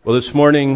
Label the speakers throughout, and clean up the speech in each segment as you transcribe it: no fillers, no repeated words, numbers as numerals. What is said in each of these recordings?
Speaker 1: Well, this morning,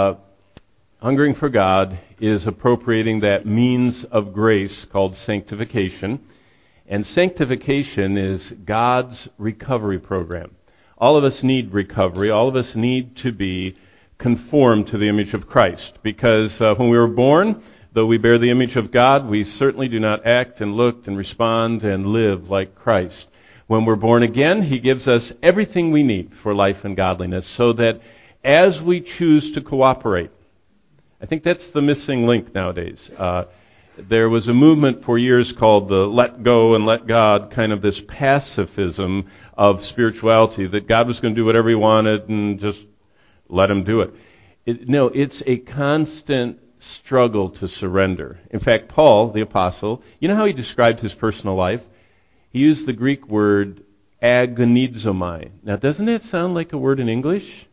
Speaker 1: Hungering for God is appropriating that means of grace called sanctification. And sanctification is God's recovery program. All of us need recovery. All of us need to be conformed to the image of Christ. Because when we were born, though we bear the image of God, we certainly do not act and look and respond and live like Christ. When we're born again, He gives us everything we need for life and godliness, so that as we choose to cooperate, I think that's the missing link nowadays. There was a movement for years called the let go and let God, kind of this pacifism of spirituality, that God was going to do whatever He wanted and just let Him do it. No, it's a constant struggle to surrender. In fact, Paul, the apostle, you know how he described his personal life? He used the Greek word agonizomai. Now, doesn't it sound like a word in English?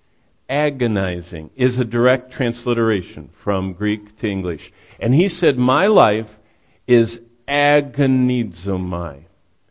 Speaker 1: Agonizing is a direct transliteration from Greek to English. And he said, my life is agonizomai.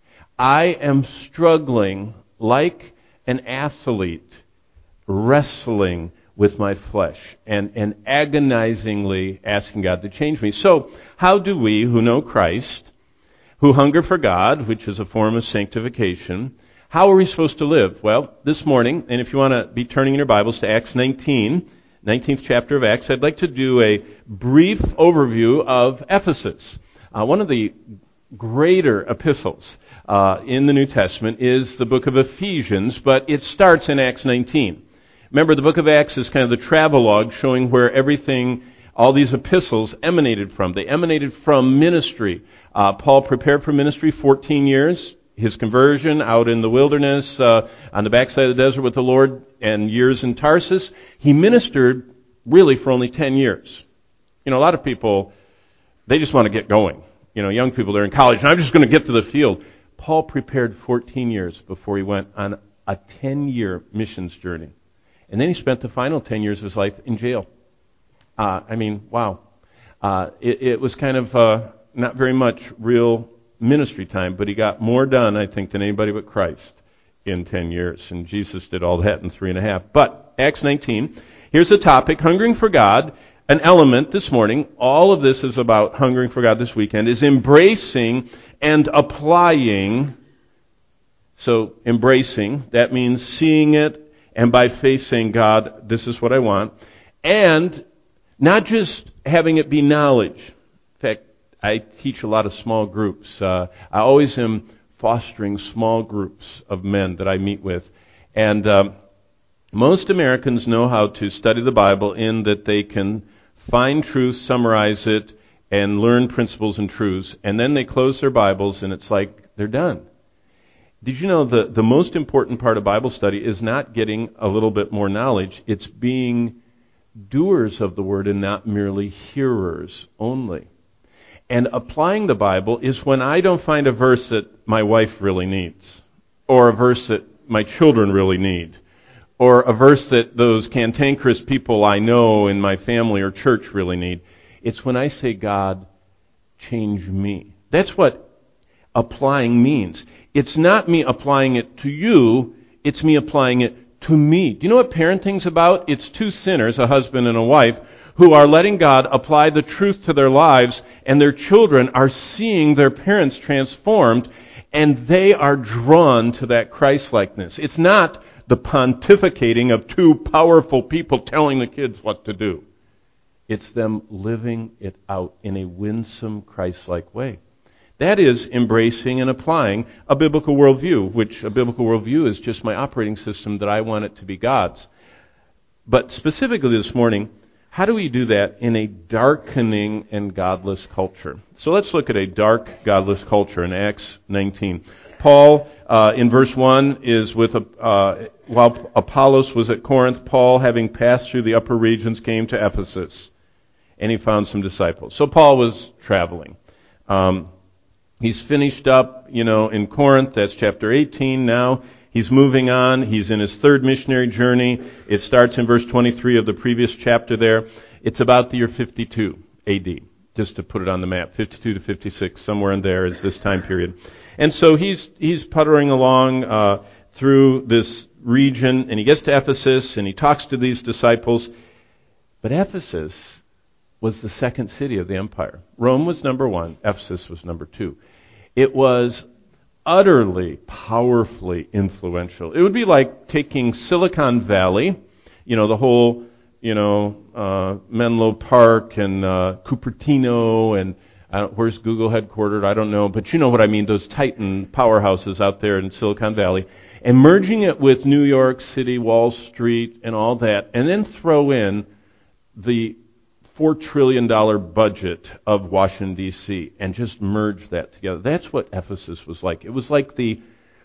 Speaker 1: I am struggling like an athlete, wrestling with my flesh and agonizingly asking God to change me. So, how do we, who know Christ, who hunger for God, which is a form of sanctification, how are we supposed to live? Well, this morning, and if you want to be turning in your Bibles to Acts 19, 19th chapter of Acts, I'd like to do a brief overview of Ephesus. One of the greater epistles in the New Testament is the book of Ephesians, but it starts in Acts 19. Remember, the book of Acts is kind of the travelogue showing where everything, all these epistles emanated from. They emanated from ministry. Paul prepared for ministry 14 years. His conversion out in the wilderness, on the backside of the desert with the Lord, and years in Tarsus. He ministered really for only 10 years. You know, a lot of people, they just want to get going. You know, young people, they're in college, and I'm just going to get to the field. Paul prepared 14 years before he went on a 10-year missions journey. And then he spent the final 10 years of his life in jail. Wow. It was kind of not very much real ministry time, but he got more done, I think, than anybody but Christ in 10 years. And Jesus did all that in 3.5. But Acts 19, here's the topic, hungering for God. An element this morning, all of this is about hungering for God this weekend, is embracing and applying. So embracing, that means seeing it, and by faith saying, God, this is what I want. And not just having it be knowledge. In fact, I teach a lot of small groups. I always am fostering small groups of men that I meet with. And most Americans know how to study the Bible in that they can find truth, summarize it, and learn principles and truths. And then they close their Bibles and it's like they're done. Did you know the most important part of Bible study is not getting a little bit more knowledge. It's being doers of the Word and not merely hearers only. And applying the Bible is when I don't find a verse that my wife really needs, or a verse that my children really need, or a verse that those cantankerous people I know in my family or church really need. It's when I say, God, change me. That's what applying means. It's not me applying it to you, it's me applying it to me. Do you know what parenting's about? It's two sinners, a husband and a wife, who are letting God apply the truth to their lives, and their children are seeing their parents transformed, and they are drawn to that Christ-likeness. It's not the pontificating of two powerful people telling the kids what to do. It's them living it out in a winsome, Christ-like way. That is embracing and applying a biblical worldview, which a biblical worldview is just my operating system that I want it to be God's. But specifically this morning, how do we do that in a darkening and godless culture? So let's look at a dark, godless culture in Acts 19. Paul, in verse 1, is with, while Apollos was at Corinth, Paul, having passed through the upper regions, came to Ephesus, and he found some disciples. So Paul was traveling. He's finished up, in Corinth, that's chapter 18 now. He's moving on. He's in his third missionary journey. It starts in verse 23 of the previous chapter there. It's about the year 52 AD, just to put it on the map. 52 to 56, somewhere in there is this time period. And so he's puttering along through this region, and he gets to Ephesus, and he talks to these disciples. But Ephesus was the second city of the empire. Rome was number one. Ephesus was number two. It was utterly, powerfully influential. It would be like taking Silicon Valley, the whole, Menlo Park and Cupertino and where's Google headquartered? I don't know, but you know what I mean, those titan powerhouses out there in Silicon Valley, and merging it with New York City, Wall Street, and all that, and then throw in the $4 trillion budget of Washington, D.C., and just merge that together. That's what Ephesus was like. It was like the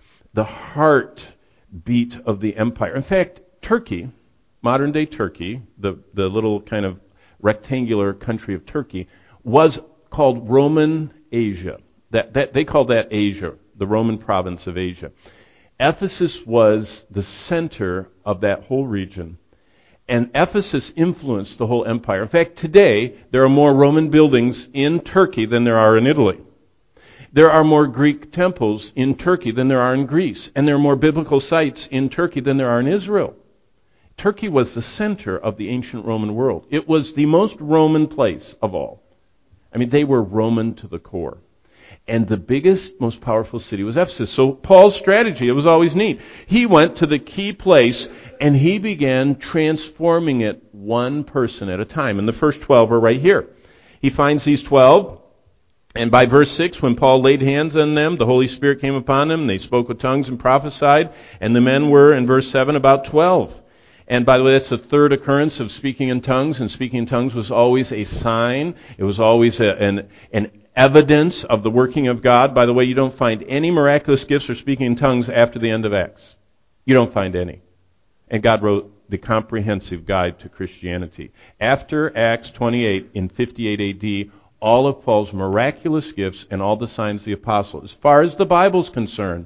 Speaker 1: heartbeat of the empire. In fact, Turkey, modern-day Turkey, the little kind of rectangular country of Turkey, was called Roman Asia. They called that Asia, the Roman province of Asia. Ephesus was the center of that whole region. And Ephesus influenced the whole empire. In fact, today, there are more Roman buildings in Turkey than there are in Italy. There are more Greek temples in Turkey than there are in Greece. And there are more biblical sites in Turkey than there are in Israel. Turkey was the center of the ancient Roman world. It was the most Roman place of all. I mean, they were Roman to the core. And the biggest, most powerful city was Ephesus. So Paul's strategy, it was always neat. He went to the key place and he began transforming it one person at a time. And the first 12 are right here. He finds these 12, and by verse 6, when Paul laid hands on them, the Holy Spirit came upon them, they spoke with tongues and prophesied, and the men were, in verse 7, about 12. And by the way, that's the third occurrence of speaking in tongues, and speaking in tongues was always a sign. It was always an evidence of the working of God. By the way, you don't find any miraculous gifts or speaking in tongues after the end of Acts. You don't find any. And God wrote the comprehensive guide to Christianity. After Acts 28, in 58 A.D., all of Paul's miraculous gifts and all the signs of the apostle, as far as the Bible's concerned,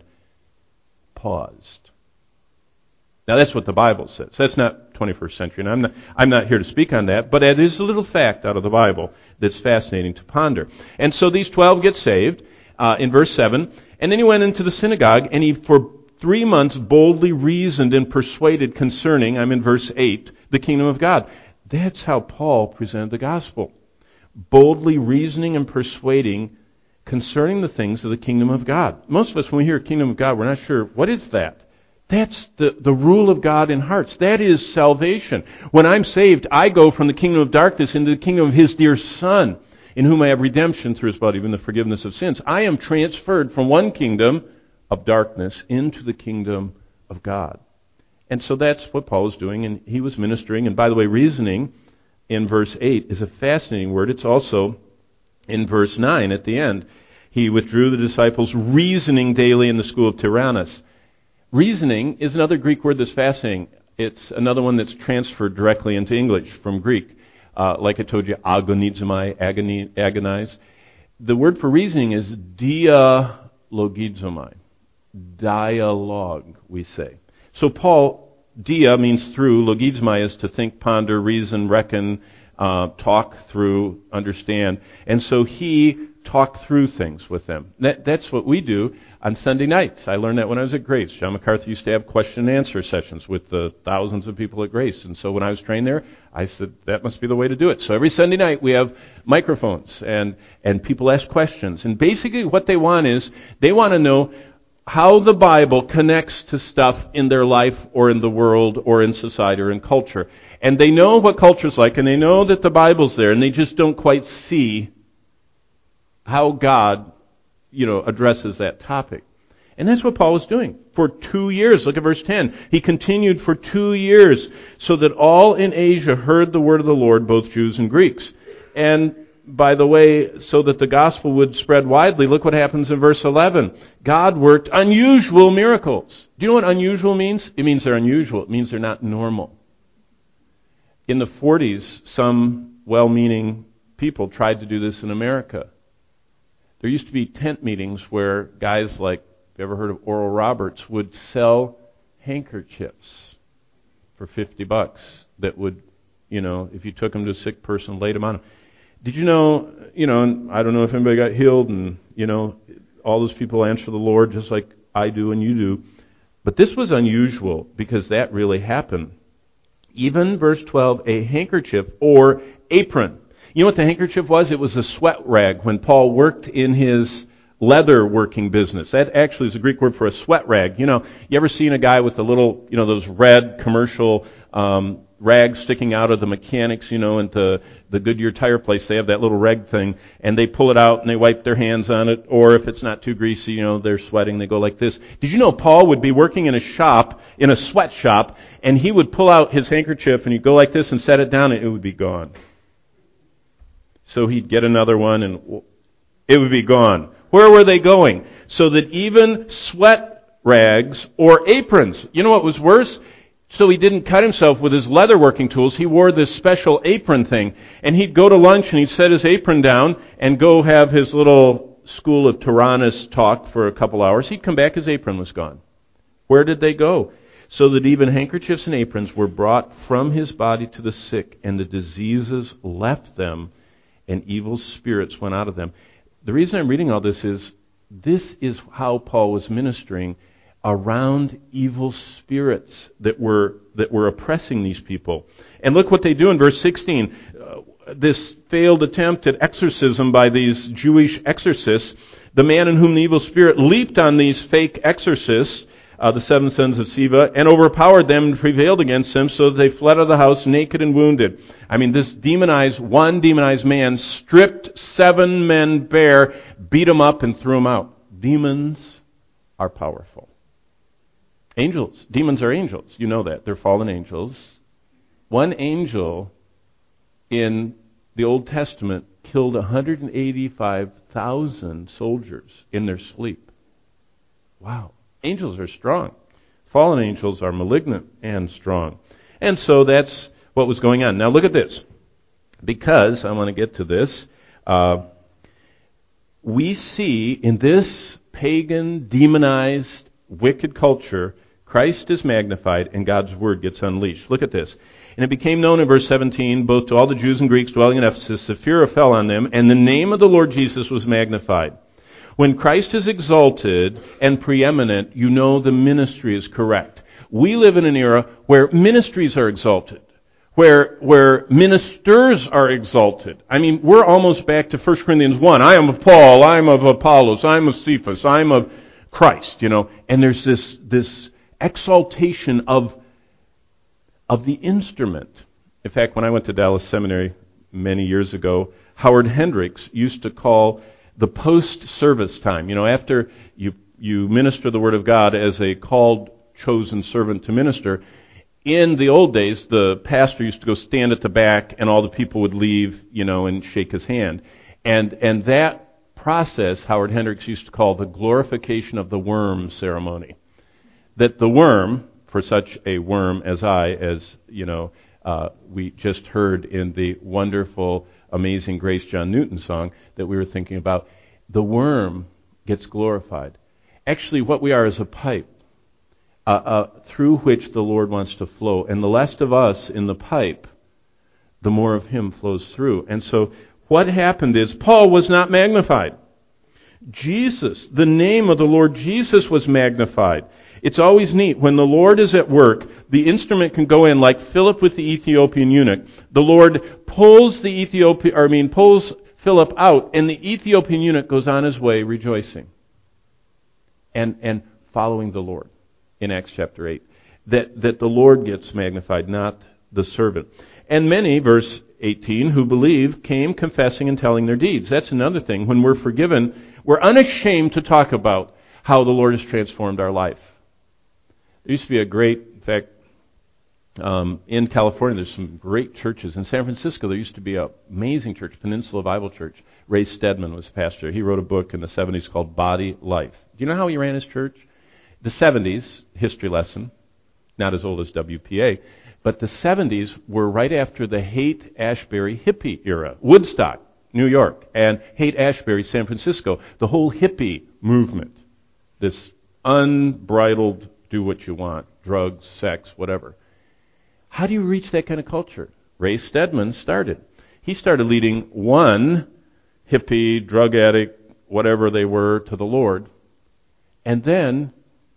Speaker 1: paused. Now that's what the Bible says. That's not 21st century, and I'm not here to speak on that, but it is a little fact out of the Bible that's fascinating to ponder. And so these 12 get saved in verse 7, and then he went into the synagogue, and he for 3 months boldly reasoned and persuaded concerning, I'm in verse 8, the kingdom of God. That's how Paul presented the gospel. Boldly reasoning and persuading concerning the things of the kingdom of God. Most of us, when we hear kingdom of God, we're not sure, what is that? That's the rule of God in hearts. That is salvation. When I'm saved, I go from the kingdom of darkness into the kingdom of His dear Son, in whom I have redemption through His blood, even the forgiveness of sins. I am transferred from one kingdom of darkness into the kingdom of God. And so that's what Paul was doing, and he was ministering. And by the way, reasoning in verse 8 is a fascinating word. It's also in verse 9 at the end. He withdrew the disciples, reasoning daily in the school of Tyrannus. Reasoning is another Greek word that's fascinating. It's another one that's transferred directly into English from Greek. Like I told you, agonizomai, agonize. The word for reasoning is dialogizomai. Dialogue, we say. So Paul, dia means through, logizomai is to think, ponder, reason, reckon, talk through, understand. And so he talked through things with them. That's what we do on Sunday nights. I learned that when I was at Grace. John MacArthur used to have question and answer sessions with the thousands of people at Grace. And so when I was trained there, I said, that must be the way to do it. So every Sunday night we have microphones and people ask questions. And basically what they want is, they want to know how the Bible connects to stuff in their life or in the world or in society or in culture. And they know what culture's like, and they know that the Bible's there, and they just don't quite see how God, addresses that topic. And that's what Paul was doing for 2 years. Look at verse 10. He continued for 2 years, so that all in Asia heard the word of the Lord, both Jews and Greeks. And by the way, so that the gospel would spread widely, look what happens in verse 11. God worked unusual miracles. Do you know what unusual means? It means they're unusual. It means they're not normal. In the 40s, some well-meaning people tried to do this in America. There used to be tent meetings where guys like, if you ever heard of Oral Roberts, would sell handkerchiefs for $50 that would, if you took them to a sick person, laid them on them. Did you know, and I don't know if anybody got healed and, all those people answer the Lord just like I do and you do. But this was unusual because that really happened. Even, verse 12, a handkerchief or apron. You know what the handkerchief was? It was a sweat rag when Paul worked in his leather working business. That actually is a Greek word for a sweat rag. You ever seen a guy with a little, those red commercial rags sticking out of the mechanics, at the Goodyear tire place, they have that little rag thing, and they pull it out and they wipe their hands on it, or if it's not too greasy, they're sweating, they go like this. Did you know Paul would be working in a shop, in a sweatshop, and he would pull out his handkerchief and he'd go like this and set it down and it would be gone. So he'd get another one and it would be gone. Where were they going? So that even sweat rags or aprons, you know what was worse? So he didn't cut himself with his leather working tools. He wore this special apron thing. And he'd go to lunch and he'd set his apron down and go have his little school of Tyrannus talk for a couple hours. He'd come back, his apron was gone. Where did they go? So that even handkerchiefs and aprons were brought from his body to the sick, and the diseases left them, and evil spirits went out of them. The reason I'm reading all this is how Paul was ministering around evil spirits that were oppressing these people. And look what they do in verse 16. This failed attempt at exorcism by these Jewish exorcists. The man in whom the evil spirit leaped on these fake exorcists, the 7 sons of Sceva, and overpowered them and prevailed against them, so that they fled out of the house naked and wounded. I mean, this one demonized man stripped 7 men bare, beat them up, and threw them out. Demons are powerful. Demons are angels. You know that. They're fallen angels. One angel in the Old Testament killed 185,000 soldiers in their sleep. Wow. Angels are strong. Fallen angels are malignant and strong. And so that's what was going on. Now look at this. Because, I want to get to this, we see in this pagan, demonized, wicked culture, Christ is magnified and God's word gets unleashed. Look at this. And it became known in verse 17, both to all the Jews and Greeks dwelling in Ephesus, the fear fell on them, and the name of the Lord Jesus was magnified. When Christ is exalted and preeminent, you know the ministry is correct. We live in an era where ministries are exalted, where ministers are exalted. I mean, we're almost back to 1 Corinthians 1. I am of Paul, I am of Apollos, I am of Cephas, I am of Christ, and there's this exaltation of the instrument. In fact, when I went to Dallas Seminary many years ago, Howard Hendricks used to call the post-service time, after you minister the Word of God as a called, chosen servant to minister. In the old days, the pastor used to go stand at the back and all the people would leave, and shake his hand. And that process, Howard Hendricks used to call the glorification of the worm ceremony. That the worm, for such a worm as we just heard in the wonderful Amazing Grace John Newton song that we were thinking about, the worm gets glorified. Actually, what we are is a pipe through which the Lord wants to flow. And the less of us in the pipe, the more of Him flows through. And so what happened is Paul was not magnified. Jesus, the name of the Lord Jesus was magnified. It's always neat. When the Lord is at work, the instrument can go in like Philip with the Ethiopian eunuch. The Lord pulls Philip out, and the Ethiopian eunuch goes on his way rejoicing and following the Lord in Acts chapter 8. That the Lord gets magnified, not the servant. And many, verse 18, who believe came confessing and telling their deeds. That's another thing. When we're forgiven, we're unashamed to talk about how the Lord has transformed our life. There used to be in fact, in California, there's some great churches. In San Francisco, there used to be an amazing church, Peninsula Bible Church. Ray Stedman was pastor. He wrote a book in the 70s called Body Life. Do you know how he ran his church? The 70s, history lesson, not as old as WPA, but the 70s were right after the Haight-Ashbury hippie era. Woodstock, New York, and Haight-Ashbury, San Francisco. The whole hippie movement, this unbridled do what you want, drugs, sex, whatever. How do you reach that kind of culture? Ray Stedman started. He started leading one hippie, drug addict, whatever they were, to the Lord. And then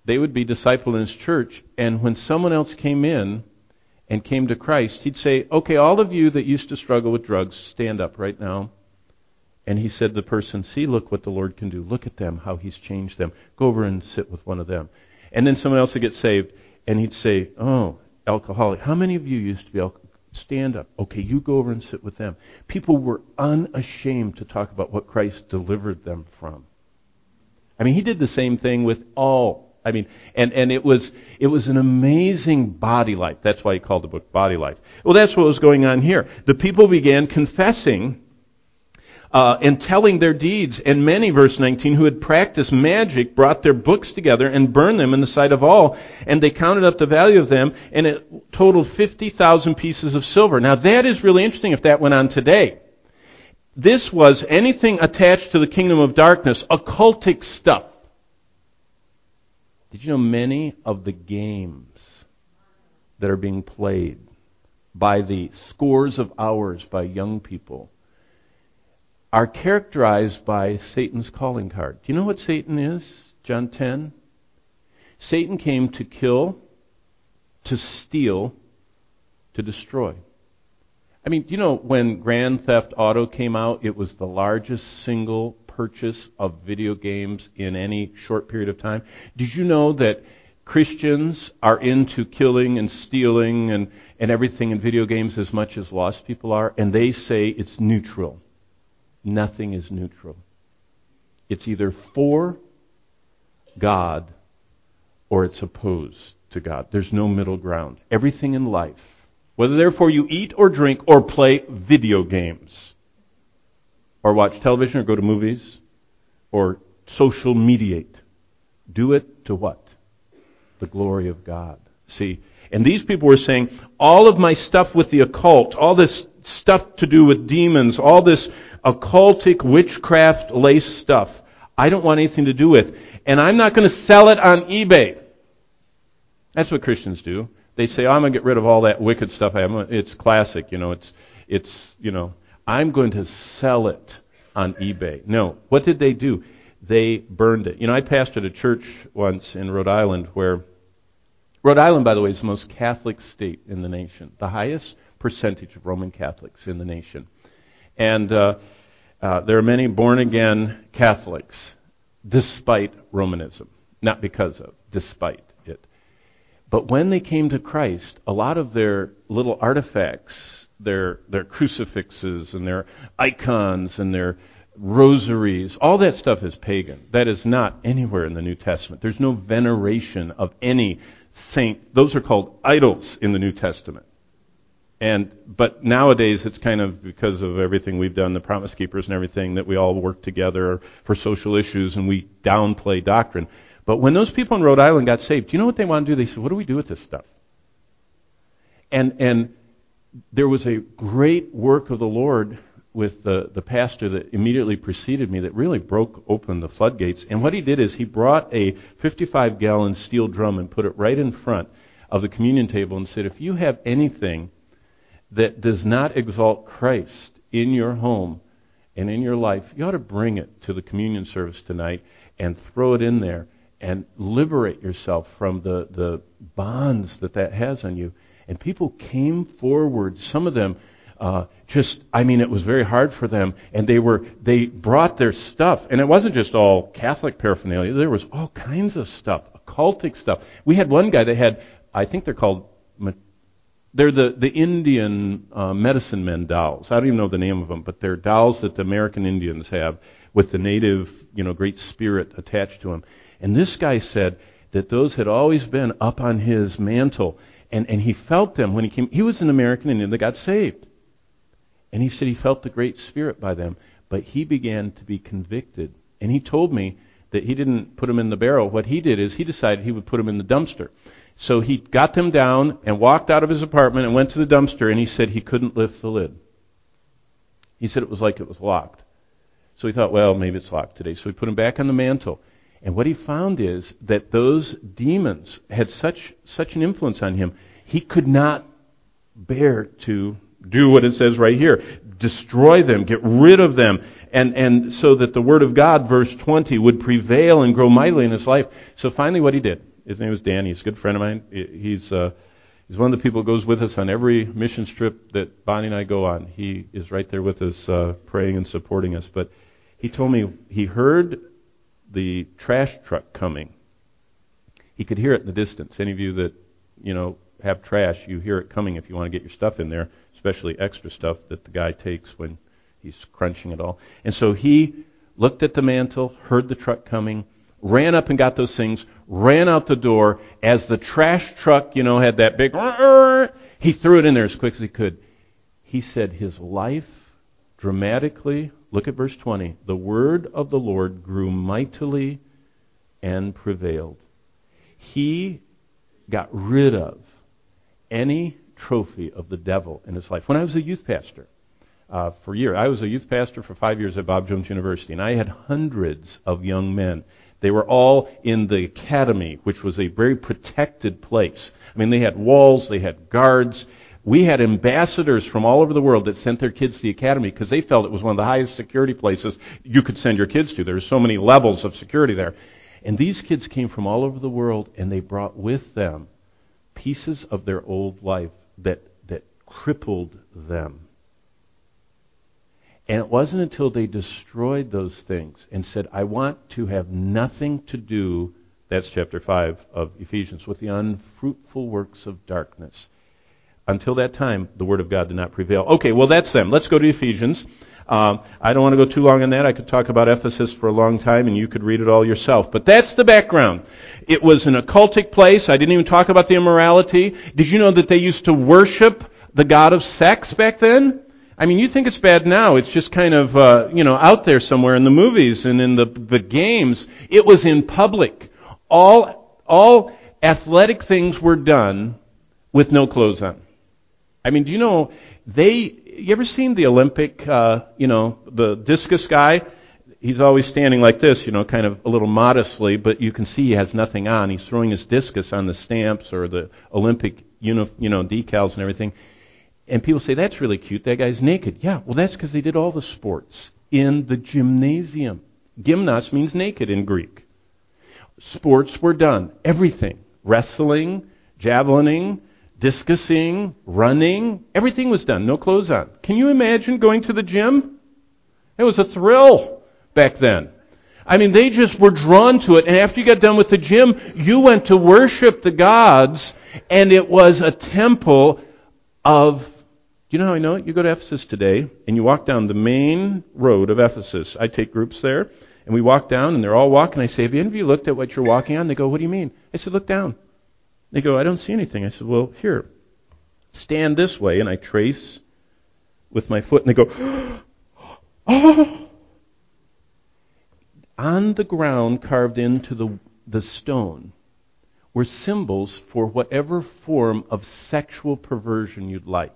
Speaker 1: they would be discipled in his church, and when someone else came in and came to Christ, he'd say, okay, all of you that used to struggle with drugs, stand up right now. And he said to the person, see, look what the Lord can do. Look at them, how he's changed them. Go over and sit with one of them. And then someone else would get saved, and he'd say, oh, alcoholic, how many of you used to be alcoholic? Stand up. Okay, you go over and sit with them. People were unashamed to talk about what Christ delivered them from. I mean, he did the same thing with all. I mean, and it was an amazing body life. That's why he called the book Body Life. Well, that's what was going on here. The people began confessing and telling their deeds. And many, verse 19, who had practiced magic brought their books together and burned them in the sight of all. And they counted up the value of them, and it totaled 50,000 pieces of silver. Now that is really interesting if that went on today. This was anything attached to the kingdom of darkness, occultic stuff. Did you know many of the games that are being played by the scores of hours by young people are characterized by Satan's calling card? Do you know what Satan is? John 10. Satan came to kill, to steal, to destroy. I mean, do you know when Grand Theft Auto came out, it was the largest single purchase of video games in any short period of time? Did you know that Christians are into killing and stealing and everything in video games as much as lost people are? And they say it's neutral. Nothing is neutral. It's either for God or it's opposed to God. There's no middle ground. Everything in life, whether therefore you eat or drink or play video games or watch television or go to movies or social mediate, do it to what? The glory of God. See, and these people were saying, all of my stuff with the occult, all this stuff to do with demons, all this occultic witchcraft-laced stuff, I don't want anything to do with. And I'm not going to sell it on eBay. That's what Christians do. They say, oh, I'm going to get rid of all that wicked stuff I have. It's classic, it's I'm going to sell it on eBay. No. What did they do? They burned it. I pastored a church once in Rhode Island where, Rhode Island, by the way, is the most Catholic state in the nation. The highest percentage of Roman Catholics in the nation. And there are many born-again Catholics, despite Romanism. Not because of, despite it. But when they came to Christ, a lot of their little artifacts, their crucifixes and their icons and their rosaries, all that stuff is pagan. That is not anywhere in the New Testament. There's no veneration of any saint. Those are called idols in the New Testament. But nowadays it's kind of because of everything we've done, the Promise Keepers and everything, that we all work together for social issues and we downplay doctrine. But when those people in Rhode Island got saved, do you know what they want to do? They said, what do we do with this stuff? And there was a great work of the Lord with the pastor that immediately preceded me that really broke open the floodgates. And what he did is he brought a 55-gallon steel drum and put it right in front of the communion table and said, if you have anything that does not exalt Christ in your home and in your life, you ought to bring it to the communion service tonight and throw it in there and liberate yourself from the bonds that has on you. And people came forward, some of them it was very hard for them, and they brought their stuff, and it wasn't just all Catholic paraphernalia, there was all kinds of stuff, occultic stuff. We had one guy that had, I think they're the Indian medicine men dolls. I don't even know the name of them, but they're dolls that the American Indians have with the native, great spirit attached to them. And this guy said that those had always been up on his mantle, and he felt them when he came. He was an American Indian that got saved. And he said he felt the Great Spirit by them, but he began to be convicted. And he told me that he didn't put them in the barrel. What he did is he decided he would put them in the dumpster. So he got them down and walked out of his apartment and went to the dumpster, and he said he couldn't lift the lid. He said it was like it was locked. So he thought, well, maybe it's locked today. So he put them back on the mantle. And what he found is that those demons had such an influence on him, he could not bear to do what it says right here. Destroy them, get rid of them, and so that the Word of God, verse 20, would prevail and grow mightily in his life. So finally what he did His name is Danny. He's a good friend of mine. He's one of the people who goes with us on every mission trip that Bonnie and I go on. He is right there with us, praying and supporting us. But he told me he heard the trash truck coming. He could hear it in the distance. Any of you that, have trash, you hear it coming if you want to get your stuff in there, especially extra stuff that the guy takes when he's crunching it all. And so he looked at the mantle, heard the truck coming, ran up and got those things, ran out the door. As the trash truck, had that big, he threw it in there as quick as he could. He said his life dramatically, look at verse 20, the word of the Lord grew mightily and prevailed. He got rid of any trophy of the devil in his life. When I was a youth pastor, for years, I was a youth pastor for 5 years at Bob Jones University, and I had hundreds of young men. They were all in the academy, which was a very protected place. I mean, they had walls, they had guards. We had ambassadors from all over the world that sent their kids to the academy because they felt it was one of the highest security places you could send your kids to. There were so many levels of security there. And these kids came from all over the world, and they brought with them pieces of their old life that crippled them. And it wasn't until they destroyed those things and said, I want to have nothing to do, that's chapter 5 of Ephesians, with the unfruitful works of darkness. Until that time, the Word of God did not prevail. Okay, well, that's them. Let's go to Ephesians. I don't want to go too long on that. I could talk about Ephesus for a long time, and you could read it all yourself. But that's the background. It was an occultic place. I didn't even talk about the immorality. Did you know that they used to worship the god of sex back then? I mean, you think it's bad now. It's just kind of, out there somewhere in the movies and in the games. It was in public. All athletic things were done with no clothes on. I mean, do you know, you ever seen the Olympic, the discus guy? He's always standing like this, kind of a little modestly, but you can see he has nothing on. He's throwing his discus on the stamps or the Olympic, decals and everything. And people say, that's really cute. That guy's naked. Yeah, well, that's because they did all the sports in the gymnasium. Gymnos means naked in Greek. Sports were done. Everything. Wrestling, javelining, discusing, running. Everything was done. No clothes on. Can you imagine going to the gym? It was a thrill back then. I mean, they just were drawn to it. And after you got done with the gym, you went to worship the gods. And it was a temple of... You know how I know it? You go to Ephesus today, and you walk down the main road of Ephesus. I take groups there, and we walk down, and they're all walking. I say, have any of you looked at what you're walking on? They go, what do you mean? I said, look down. They go, I don't see anything. I said, well, here, stand this way, and I trace with my foot, and they go, oh! On the ground, carved into the stone, were symbols for whatever form of sexual perversion you'd like.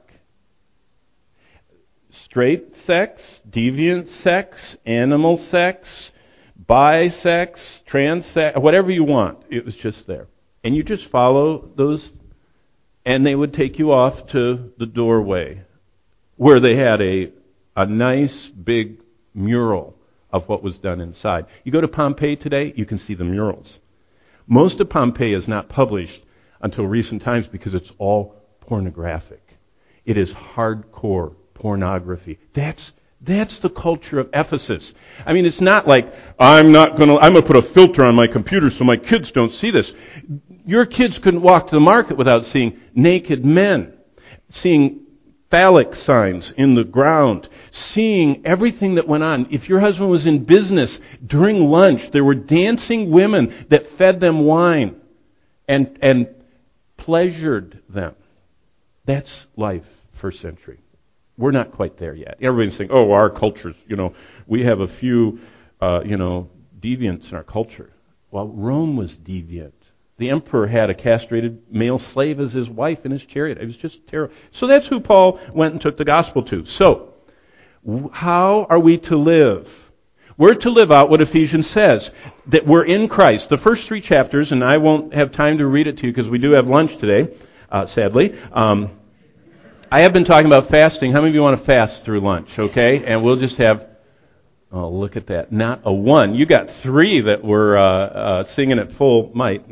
Speaker 1: Straight sex, deviant sex, animal sex, bisex, trans sex, whatever you want. It was just there. And you just follow those, and they would take you off to the doorway where they had a nice big mural of what was done inside. You go to Pompeii today, you can see the murals. Most of Pompeii is not published until recent times because it's all pornographic. It is hardcore pornography. That's the culture of Ephesus. I mean, it's not like, I'm going to put a filter on my computer so my kids don't see this. Your kids couldn't walk to the market without seeing naked men, seeing phallic signs in the ground, seeing everything that went on. If your husband was in business during lunch, there were dancing women that fed them wine and pleasured them. That's life first century. We're not quite there yet. Everybody's saying, oh, our culture's, we have a few, deviants in our culture. Well, Rome was deviant. The emperor had a castrated male slave as his wife in his chariot. It was just terrible. So that's who Paul went and took the gospel to. So, how are we to live? We're to live out what Ephesians says, that we're in Christ. The first 3 chapters, and I won't have time to read it to you because we do have lunch today, sadly. I have been talking about fasting. How many of you want to fast through lunch, okay? And we'll just have, oh, look at that. Not a one. You got 3 that were singing at full might. No,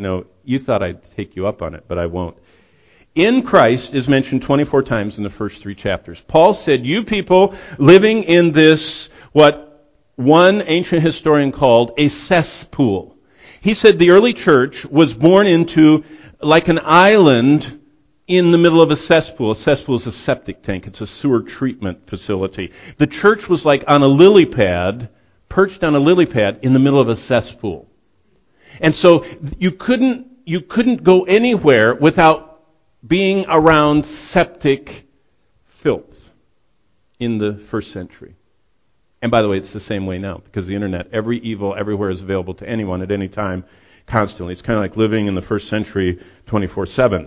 Speaker 1: You thought I'd take you up on it, but I won't. In Christ is mentioned 24 times in the first 3 chapters. Paul said, you people living in this, what one ancient historian called a cesspool. He said the early church was born into like an island in the middle of a cesspool. A cesspool is a septic tank. It's a sewer treatment facility. The church was like on a lily pad, perched on a lily pad in the middle of a cesspool. And so you couldn't go anywhere without being around septic filth in the first century. And by the way, it's the same way now, because the internet, every evil everywhere is available to anyone at any time, constantly. It's kind of like living in the first century 24/7.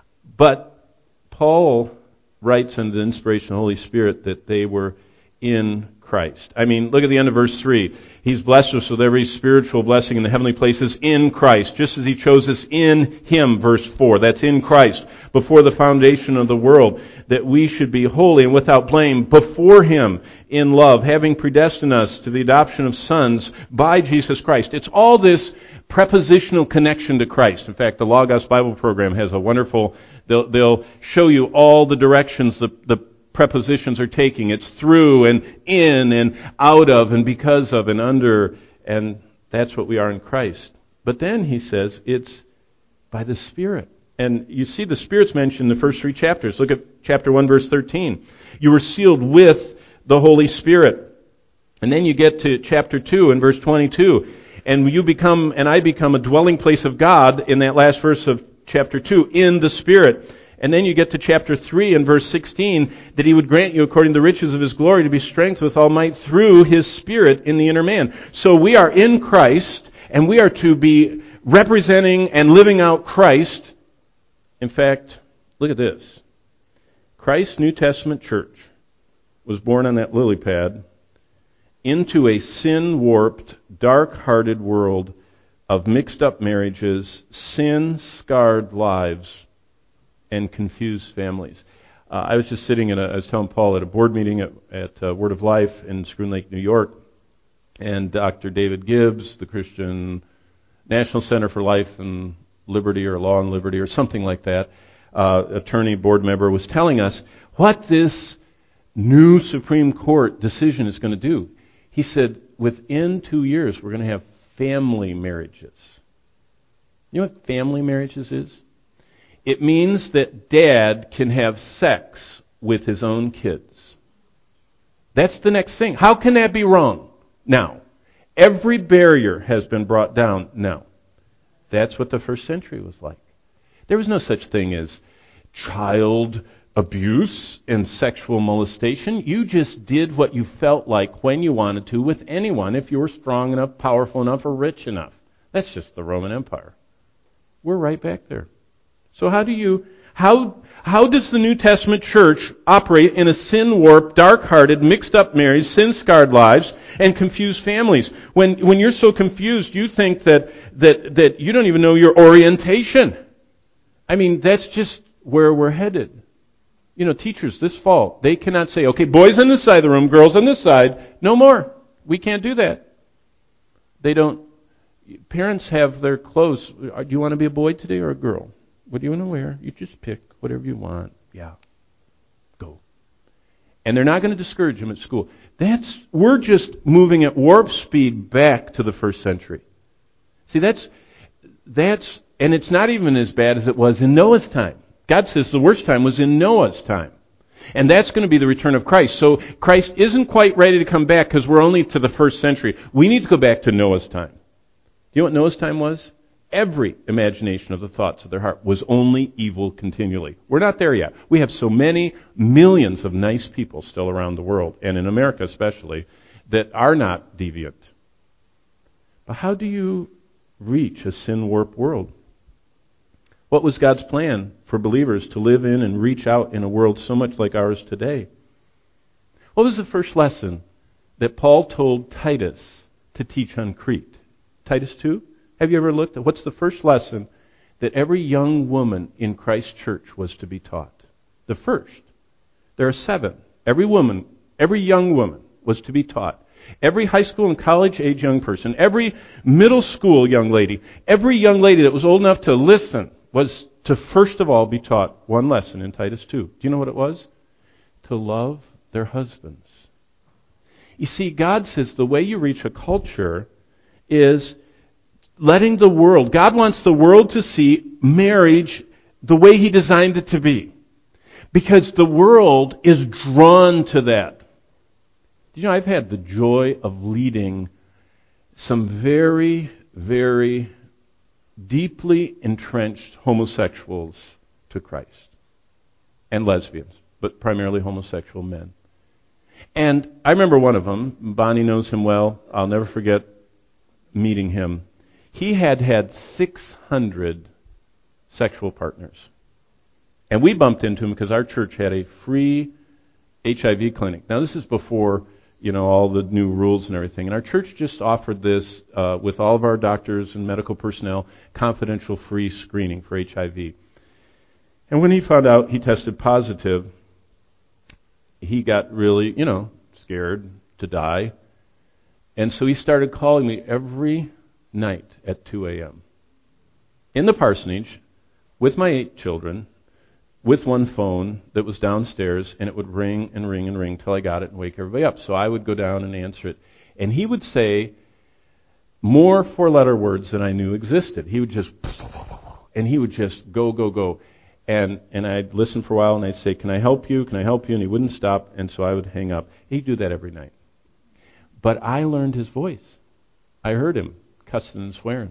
Speaker 1: But Paul writes under the inspiration of the Holy Spirit that they were in Christ. I mean, look at the end of verse 3. He's blessed us with every spiritual blessing in the heavenly places in Christ, just as He chose us in Him, verse 4. That's in Christ, before the foundation of the world, that we should be holy and without blame before Him in love, having predestined us to the adoption of sons by Jesus Christ. It's all this prepositional connection to Christ. In fact, the Logos Bible program has a wonderful, they'll show you all the directions the prepositions are taking. It's through and in and out of and because of and under, and that's what we are in Christ. But then he says it's by the Spirit. And you see the Spirit's mentioned in the first 3 chapters. Look at chapter 1, verse 13. You were sealed with the Holy Spirit. And then you get to chapter 2 and verse 22. And I become a dwelling place of God in that last verse of chapter 2 in the Spirit. And then you get to chapter 3 and verse 16, that He would grant you according to the riches of His glory to be strengthened with all might through His Spirit in the inner man. So we are in Christ, and we are to be representing and living out Christ. In fact, look at this. Christ's New Testament church was born on that lily pad into a sin-warped, dark-hearted world of mixed-up marriages, sin-scarred lives, and confused families. I was just sitting I was telling Paul at a board meeting at Word of Life in Scroon Lake, New York, and Dr. David Gibbs, the Christian National Center for Life and Liberty or Law and Liberty or something like that, attorney, board member, was telling us what this new Supreme Court decision is going to do. He said, within 2 years, we're going to have family marriages. You know what family marriages is? It means that dad can have sex with his own kids. That's the next thing. How can that be wrong? Now, every barrier has been brought down now. That's what the first century was like. There was no such thing as child abuse and sexual molestation. You just did what you felt like when you wanted to with anyone if you were strong enough, powerful enough, or rich enough. That's just the Roman Empire. We're right back there. So how does the New Testament church operate in a sin-warped, dark-hearted, mixed-up marriage, sin-scarred lives, and confused families? When you're so confused, you think that you don't even know your orientation. I mean, that's just where we're headed. You know, teachers this fall, they cannot say, okay, boys on this side of the room, girls on this side, no more. We can't do that. They don't. Parents have their clothes. Do you want to be a boy today or a girl? What do you want to wear? You just pick whatever you want. Yeah. Go. And they're not going to discourage them at school. We're just moving at warp speed back to the first century. See, that's, and it's not even as bad as it was in Noah's time. God says the worst time was in Noah's time. And that's going to be the return of Christ. So Christ isn't quite ready to come back because we're only to the first century. We need to go back to Noah's time. Do you know what Noah's time was? Every imagination of the thoughts of their heart was only evil continually. We're not there yet. We have so many millions of nice people still around the world, and in America especially, that are not deviant. But how do you reach a sin-warped world? What was God's plan for believers to live in and reach out in a world so much like ours today? What was the first lesson that Paul told Titus to teach on Crete? Titus 2? Have you ever looked at what's the first lesson that every young woman in Christ's church was to be taught? The first. There are 7. Every young woman was to be taught Every high school and college age young person, every middle school young lady, every young lady that was old enough to listen was to first of all be taught one lesson in Titus 2. Do you know what it was? To love their husbands. You see, God says the way you reach a culture is letting the world, God wants the world to see marriage the way He designed it to be. Because the world is drawn to that. You know, I've had the joy of leading some very, very deeply entrenched homosexuals to Christ. And lesbians, but primarily homosexual men. And I remember one of them, Bonnie knows him well, I'll never forget meeting him. He had 600 sexual partners. And we bumped into him because our church had a free HIV clinic. Now this is before, all the new rules and everything. And our church just offered this with all of our doctors and medical personnel, confidential free screening for HIV. And when he found out he tested positive, he got really, scared to die. And so he started calling me every night at 2 a.m. in the parsonage with my 8 children, with one phone that was downstairs, and it would ring and ring and ring till I got it and wake everybody up. So I would go down and answer it. And he would say more 4-letter words than I knew existed. He would just, and he would just go, go, go. And I'd listen for a while, and I'd say, can I help you? Can I help you? And he wouldn't stop, and so I would hang up. He'd do that every night. But I learned his voice. I heard him cussing and swearing.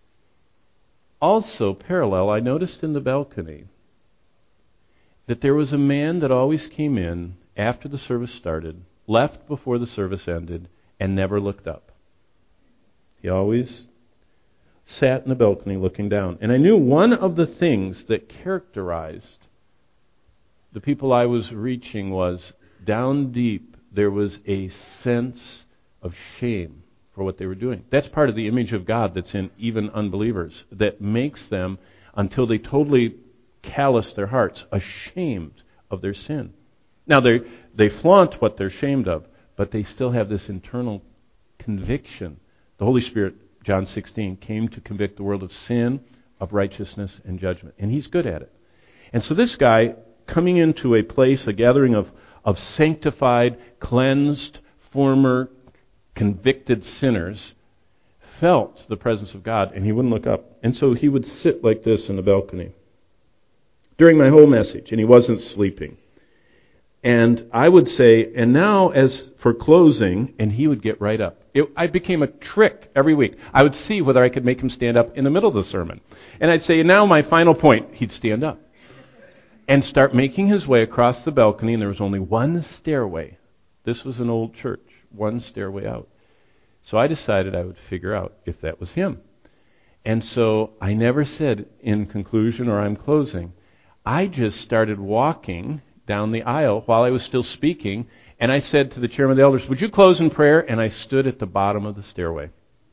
Speaker 1: Also, parallel, I noticed in the balcony that there was a man that always came in after the service started, left before the service ended, and never looked up. He always sat in the balcony looking down. And I knew one of the things that characterized the people I was reaching was down deep there was a sense of shame for what they were doing. That's part of the image of God that's in even unbelievers, that makes them, until they totally callous their hearts, ashamed of their sin. Now they flaunt what they're ashamed of, but they still have this internal conviction. The Holy Spirit, John 16, came to convict the world of sin, of righteousness, and judgment. And He's good at it. And so this guy, coming into a place, a gathering of sanctified, cleansed, former convicted sinners, felt the presence of God, and he wouldn't look up. And so he would sit like this in the balcony during my whole message, and he wasn't sleeping. And I would say, and now as for closing, and he would get right up. I became a trick every week. I would see whether I could make him stand up in the middle of the sermon. And I'd say, and now my final point, he'd stand up and start making his way across the balcony, and there was only one stairway. This was an old church, one stairway out. So I decided I would figure out if that was him. And so I never said in conclusion or I'm closing. I just started walking down the aisle while I was still speaking, and I said to the chairman of the elders, would you close in prayer? And I stood at the bottom of the stairway.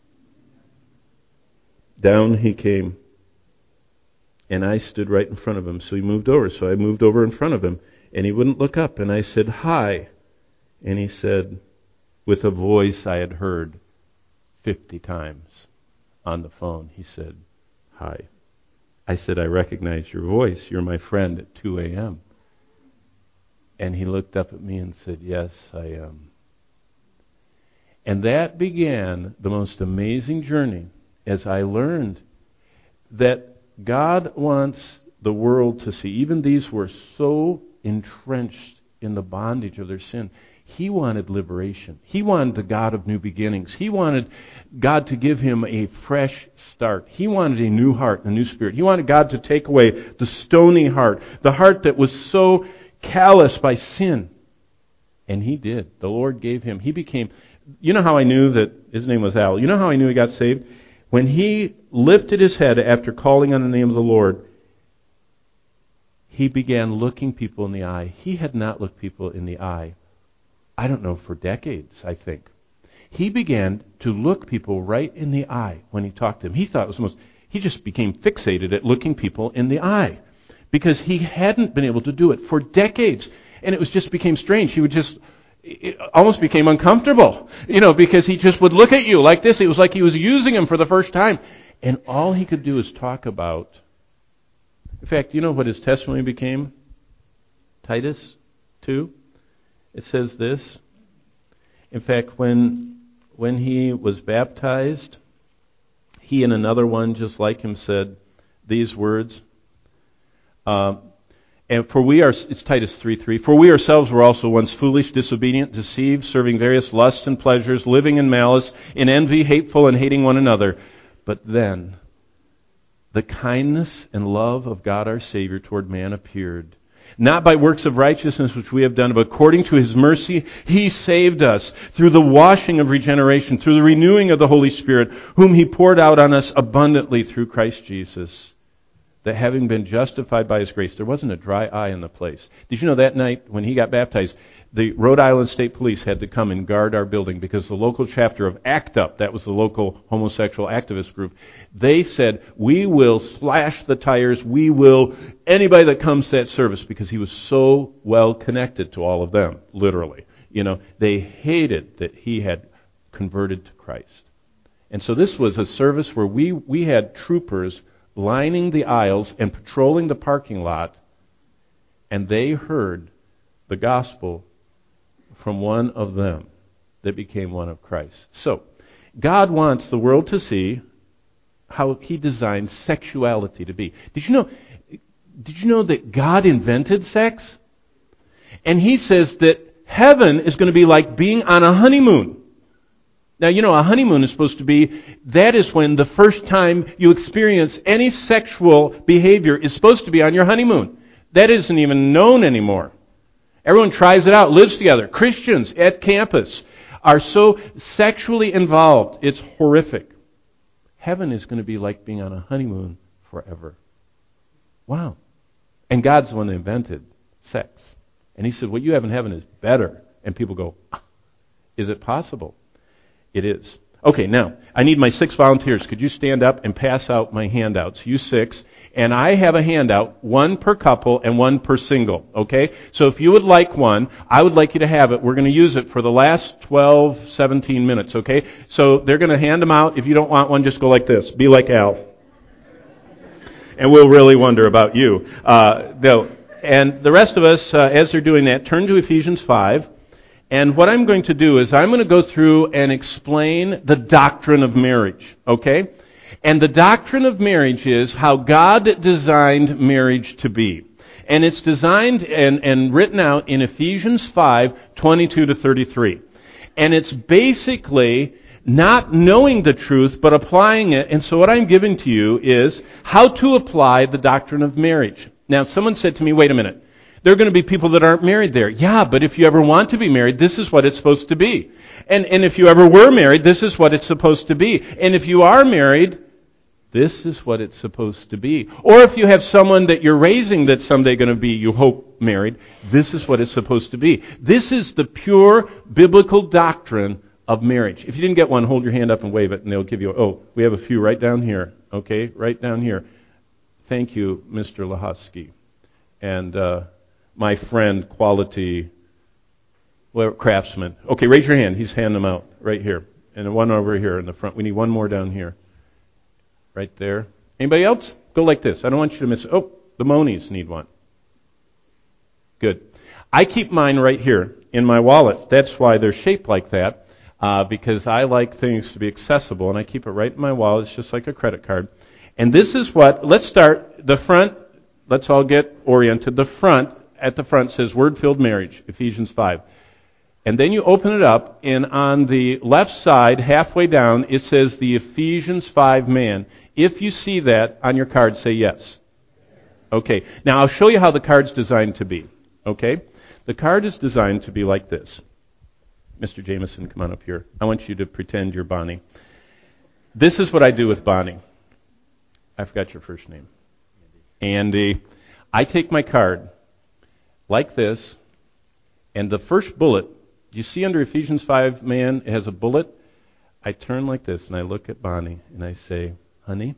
Speaker 1: Down he came, and I stood right in front of him. So he moved over, so I moved over in front of him, and he wouldn't look up, and I said, hi. And he said, with a voice I had heard 50 times on the phone, he said, hi. I said, I recognize your voice. You're my friend at 2 a.m. And he looked up at me and said, yes, I am. And that began the most amazing journey as I learned that God wants the world to see, even these who are so entrenched in the bondage of their sin, He wanted liberation. He wanted the God of new beginnings. He wanted God to give him a fresh start. He wanted a new heart, a new spirit. He wanted God to take away the stony heart, the heart that was so callous by sin. And He did. The Lord gave him. He became, you know how I knew that, his name was Al, you know how I knew he got saved? When he lifted his head after calling on the name of the Lord, he began looking people in the eye. He had not looked people in the eye, I don't know, for decades, I think. He began to look people right in the eye when he talked to them. He thought it was he just became fixated at looking people in the eye because he hadn't been able to do it for decades. And it just became strange. He would just, it almost became uncomfortable, because he just would look at you like this. It was like he was using him for the first time. And all he could do is talk about. In fact, you know what his testimony became? Titus 2. It says this. In fact, when he was baptized, he and another one just like him said these words. And it's Titus 3:3. For we ourselves were also once foolish, disobedient, deceived, serving various lusts and pleasures, living in malice, in envy, hateful, and hating one another. But then, the kindness and love of God our Savior toward man appeared. Not by works of righteousness which we have done, but according to His mercy, He saved us through the washing of regeneration, through the renewing of the Holy Spirit, whom He poured out on us abundantly through Christ Jesus. That having been justified by His grace, there wasn't a dry eye in the place. Did you know that night when he got baptized, the Rhode Island State Police had to come and guard our building because the local chapter of ACT UP, that was the local homosexual activist group, they said, we will slash the tires, anybody that comes to that service, because he was so well connected to all of them, literally. They hated that he had converted to Christ. And so this was a service where we had troopers lining the aisles and patrolling the parking lot, and they heard the gospel from one of them that became one of Christ. So, God wants the world to see how He designed sexuality to be. Did you know that God invented sex? And He says that heaven is going to be like being on a honeymoon. Now, a honeymoon is supposed to be, that is when the first time you experience any sexual behavior is supposed to be on your honeymoon. That isn't even known anymore. Everyone tries it out, lives together. Christians at campus are so sexually involved, it's horrific. Heaven is going to be like being on a honeymoon forever. Wow. And God's the one that invented sex. And He said, what you have in heaven is better. And people go, is it possible? It is. Okay, now, I need my 6 volunteers. Could you stand up and pass out my handouts? You 6. And I have a handout, 1 per couple and 1 per single. Okay? So if you would like one, I would like you to have it. We're going to use it for the last 12, 17 minutes. Okay? So they're going to hand them out. If you don't want one, just go like this. Be like Al. And we'll really wonder about you. And the rest of us, as they're doing that, turn to Ephesians 5. And what I'm going to do is I'm going to go through and explain the doctrine of marriage, okay? And the doctrine of marriage is how God designed marriage to be. And it's designed and written out in Ephesians 5:22 to 33. And it's basically not knowing the truth, but applying it. And so what I'm giving to you is how to apply the doctrine of marriage. Now, someone said to me, wait a minute. There are going to be people that aren't married there. Yeah, but if you ever want to be married, this is what it's supposed to be. And if you ever were married, this is what it's supposed to be. And if you are married, this is what it's supposed to be. Or if you have someone that you're raising that's someday going to be, you hope, married, this is what it's supposed to be. This is the pure biblical doctrine of marriage. If you didn't get one, hold your hand up and wave it, and they'll give you, we have a few right down here. Okay, right down here. Thank you, Mr. Lahosky. And my friend, quality craftsman. Okay, raise your hand. He's handing them out right here. And one over here in the front. We need one more down here. Right there. Anybody else? Go like this. I don't want you to miss it. Oh, the Monies need one. Good. I keep mine right here in my wallet. That's why they're shaped like that, because I like things to be accessible, and I keep it right in my wallet. It's just like a credit card. And this is let's start, the front, let's all get oriented. At the front says Word-Filled Marriage, Ephesians 5. And then you open it up, and on the left side, halfway down, it says the Ephesians 5 man. If you see that on your card, say yes. Okay. Now I'll show you how the card's designed to be. Okay? The card is designed to be like this. Mr. Jameson, come on up here. I want you to pretend you're Bonnie. This is what I do with Bonnie. I forgot your first name. Andy. I take my card like this, and the first bullet, you see under Ephesians 5, man, it has a bullet. I turn like this, and I look at Bonnie, and I say, honey?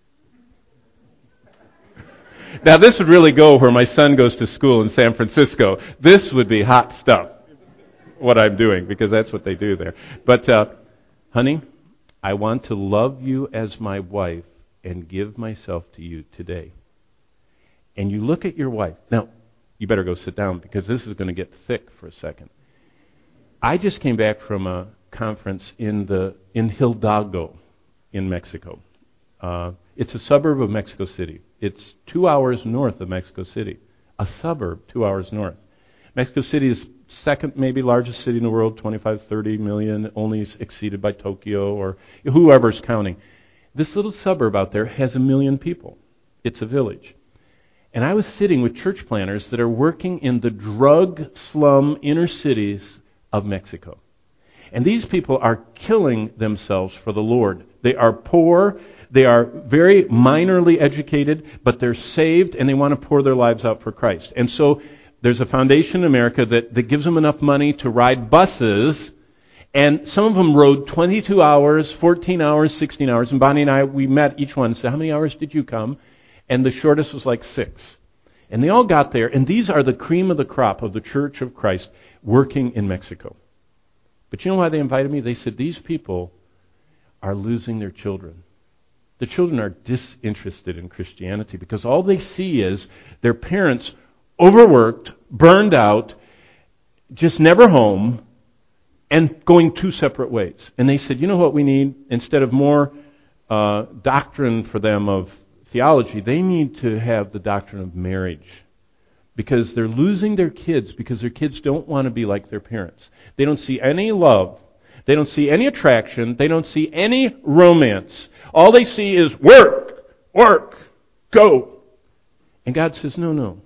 Speaker 1: Now, this would really go where my son goes to school in San Francisco. This would be hot stuff. what I'm doing, because that's what they do there. But, honey, I want to love you as my wife and give myself to you today. And you look at your wife. Now, you better go sit down, because this is going to get thick for a second. I just came back from a conference in Hidalgo in Mexico. It's a suburb of Mexico City. It's 2 hours north of Mexico City. A suburb 2 hours north. Mexico City is second, maybe largest city in the world, 25, 30 million, only exceeded by Tokyo or whoever's counting. This little suburb out there has 1 million people. It's a village. And I was sitting with church planners that are working in the drug slum inner cities of Mexico. And these people are killing themselves for the Lord. They are poor. They are very minorly educated, but they're saved, and they want to pour their lives out for Christ. And so there's a foundation in America that gives them enough money to ride buses, and some of them rode 22 hours, 14 hours, 16 hours. And Bonnie and I, we met each one and said, how many hours did you come? And the shortest was like 6. And they all got there, and these are the cream of the crop of the Church of Christ working in Mexico. But you know why they invited me? They said, these people are losing their children. The children are disinterested in Christianity because all they see is their parents overworked, burned out, just never home, and going 2 separate ways. And they said, you know what we need? Instead of more doctrine for them of theology, they need to have the doctrine of marriage. Because they're losing their kids because their kids don't want to be like their parents. They don't see any love. They don't see any attraction. They don't see any romance. All they see is work, go. And God says, no.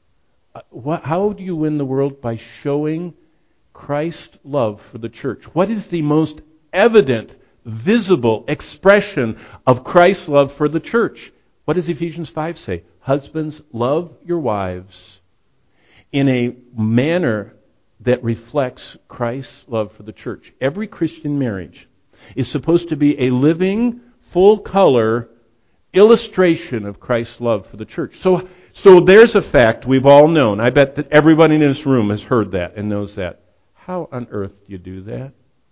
Speaker 1: How do you win the world? By showing Christ's love for the church. What is the most evident, visible expression of Christ's love for the church? What does Ephesians 5 say? Husbands, love your wives in a manner that reflects Christ's love for the church. Every Christian marriage is supposed to be a living, full-color illustration of Christ's love for the church. So there's a fact we've all known. I bet that everybody in this room has heard that and knows that. How on earth do you do that?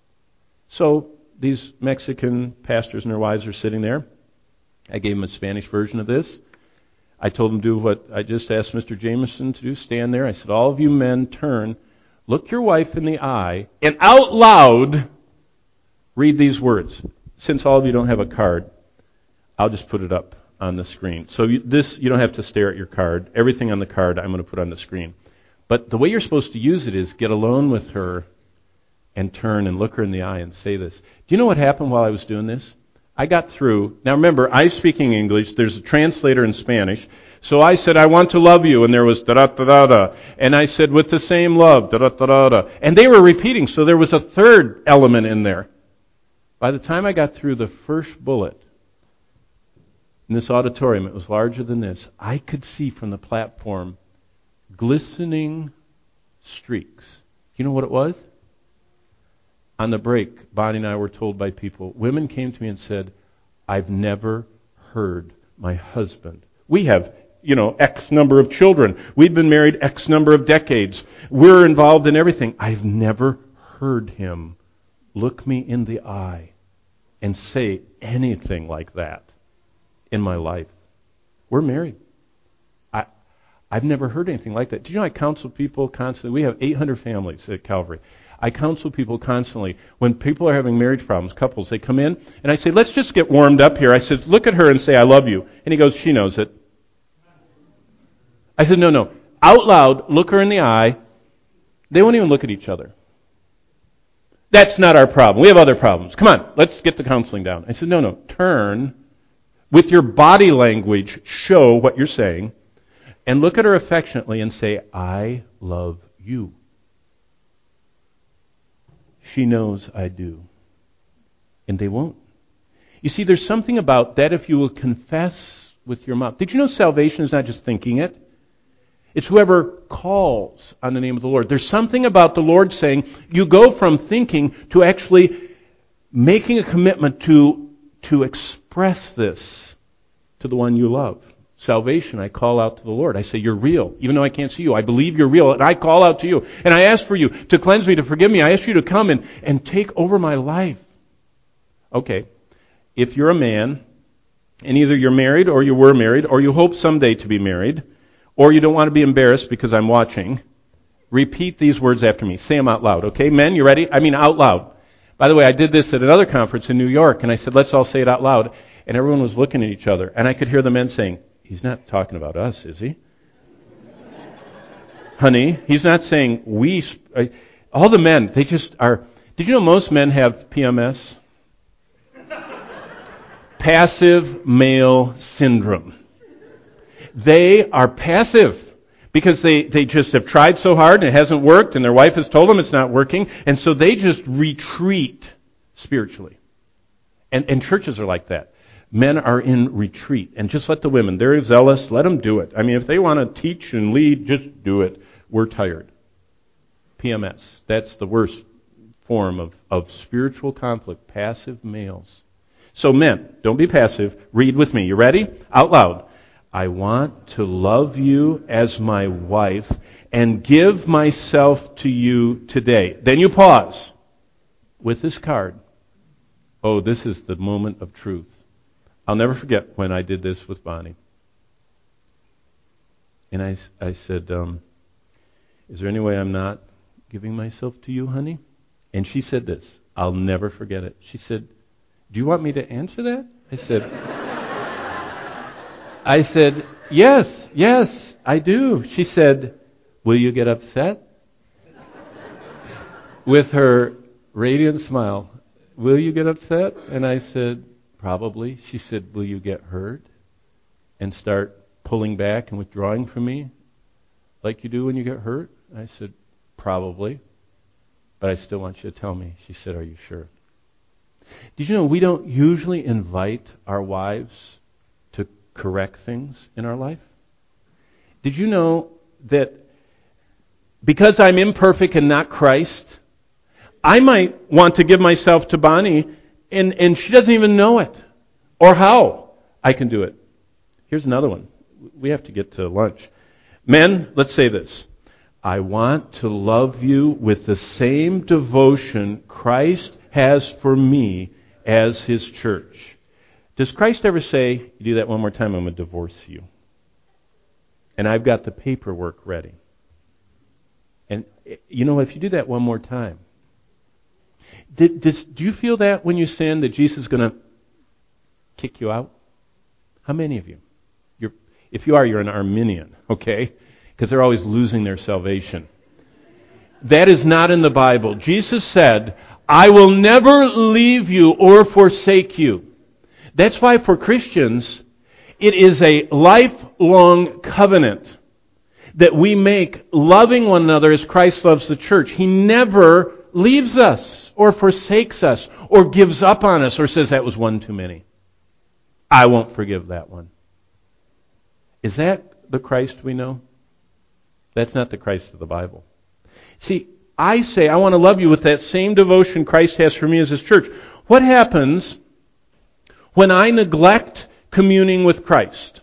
Speaker 1: So these Mexican pastors and their wives are sitting there. I gave them a Spanish version of this. I told them to do what I just asked Mr. Jameson to do, stand there. I said, all of you men turn, look your wife in the eye, and out loud read these words. Since all of you don't have a card, I'll just put it up on the screen. So you don't have to stare at your card. Everything on the card I'm going to put on the screen. But the way you're supposed to use it is get alone with her and turn and look her in the eye and say this. Do you know what happened while I was doing this? I got through. Now remember, I'm speaking English. There's a translator in Spanish. So I said, I want to love you. And there was da-da-da-da-da. And I said, with the same love, da-da-da-da-da. And they were repeating. So there was a third element in there. By the time I got through the first bullet, in this auditorium, it was larger than this, I could see from the platform glistening streaks. You know what it was? On the break, Bonnie and I were told by people, women came to me and said, I've never heard my husband. We have, X number of children. We've been married X number of decades. We're involved in everything. I've never heard him look me in the eye and say anything like that in my life. We're married. I've never heard anything like that. Did you know I counsel people constantly? We have 800 families at Calvary. I counsel people constantly. When people are having marriage problems, couples, they come in, and I say, let's just get warmed up here. I said, look at her and say, I love you. And he goes, she knows it. I said, no. Out loud, look her in the eye. They won't even look at each other. That's not our problem. We have other problems. Come on, let's get the counseling down. I said, no. Turn. With your body language, show what you're saying. And look at her affectionately and say, I love you. She knows I do. And they won't. You see, there's something about that if you will confess with your mouth. Did you know salvation is not just thinking it? It's whoever calls on the name of the Lord. There's something about the Lord saying, you go from thinking to actually making a commitment to express this to the one you love. salvation, I call out to the Lord. I say, you're real. Even though I can't see you, I believe you're real, and I call out to you. And I ask for you to cleanse me, to forgive me. I ask you to come and take over my life. Okay, if you're a man, and either you're married or you were married, or you hope someday to be married, or you don't want to be embarrassed because I'm watching, repeat these words after me. Say them out loud, okay? Men, you ready? I mean out loud. By the way, I did this at another conference in New York, and I said, let's all say it out loud. And everyone was looking at each other, and I could hear the men saying, he's not talking about us, is he? Honey, he's not saying we. All the men, they just are. Did you know most men have PMS? Passive male syndrome. They are passive because they just have tried so hard and it hasn't worked, and their wife has told them it's not working, and so they just retreat spiritually. And churches are like that. Men are in retreat. And just let the women, they're zealous, let them do it. I mean, if they want to teach and lead, just do it. We're tired. PMS. That's the worst form of spiritual conflict. Passive males. So men, don't be passive. Read with me. You ready? Out loud. I want to love you as my wife and give myself to you today. Then you pause with this card. Oh, this is the moment of truth. I'll never forget when I did this with Bonnie. And I said, is there any way I'm not giving myself to you, honey? And she said this. I'll never forget it. She said, do you want me to answer that? I said, yes, I do. She said, will you get upset? With her radiant smile, will you get upset? And I said, probably. She said, will you get hurt and start pulling back and withdrawing from me like you do when you get hurt? I said, probably. But I still want you to tell me. She said, are you sure? Did you know we don't usually invite our wives to correct things in our life? Did you know that because I'm imperfect and not Christ, I might want to give myself to Bonnie and she doesn't even know it or how I can do it. Here's another one. We have to get to lunch. Men, let's say this. I want to love you with the same devotion Christ has for me as his church. Does Christ ever say, you do that one more time, I'm going to divorce you? And I've got the paperwork ready. And you know, if you do that one more time, do you feel that when you sin that Jesus is going to kick you out? How many of you? If you are, you're an Arminian, okay? Because they're always losing their salvation. That is not in the Bible. Jesus said, I will never leave you or forsake you. That's why for Christians, it is a lifelong covenant that we make loving one another as Christ loves the church. He never leaves us or forsakes us or gives up on us or says that was one too many. I won't forgive that one. Is that the Christ we know? That's not the Christ of the Bible. See, I say I want to love you with that same devotion Christ has for me as his church. What happens when I neglect communing with Christ?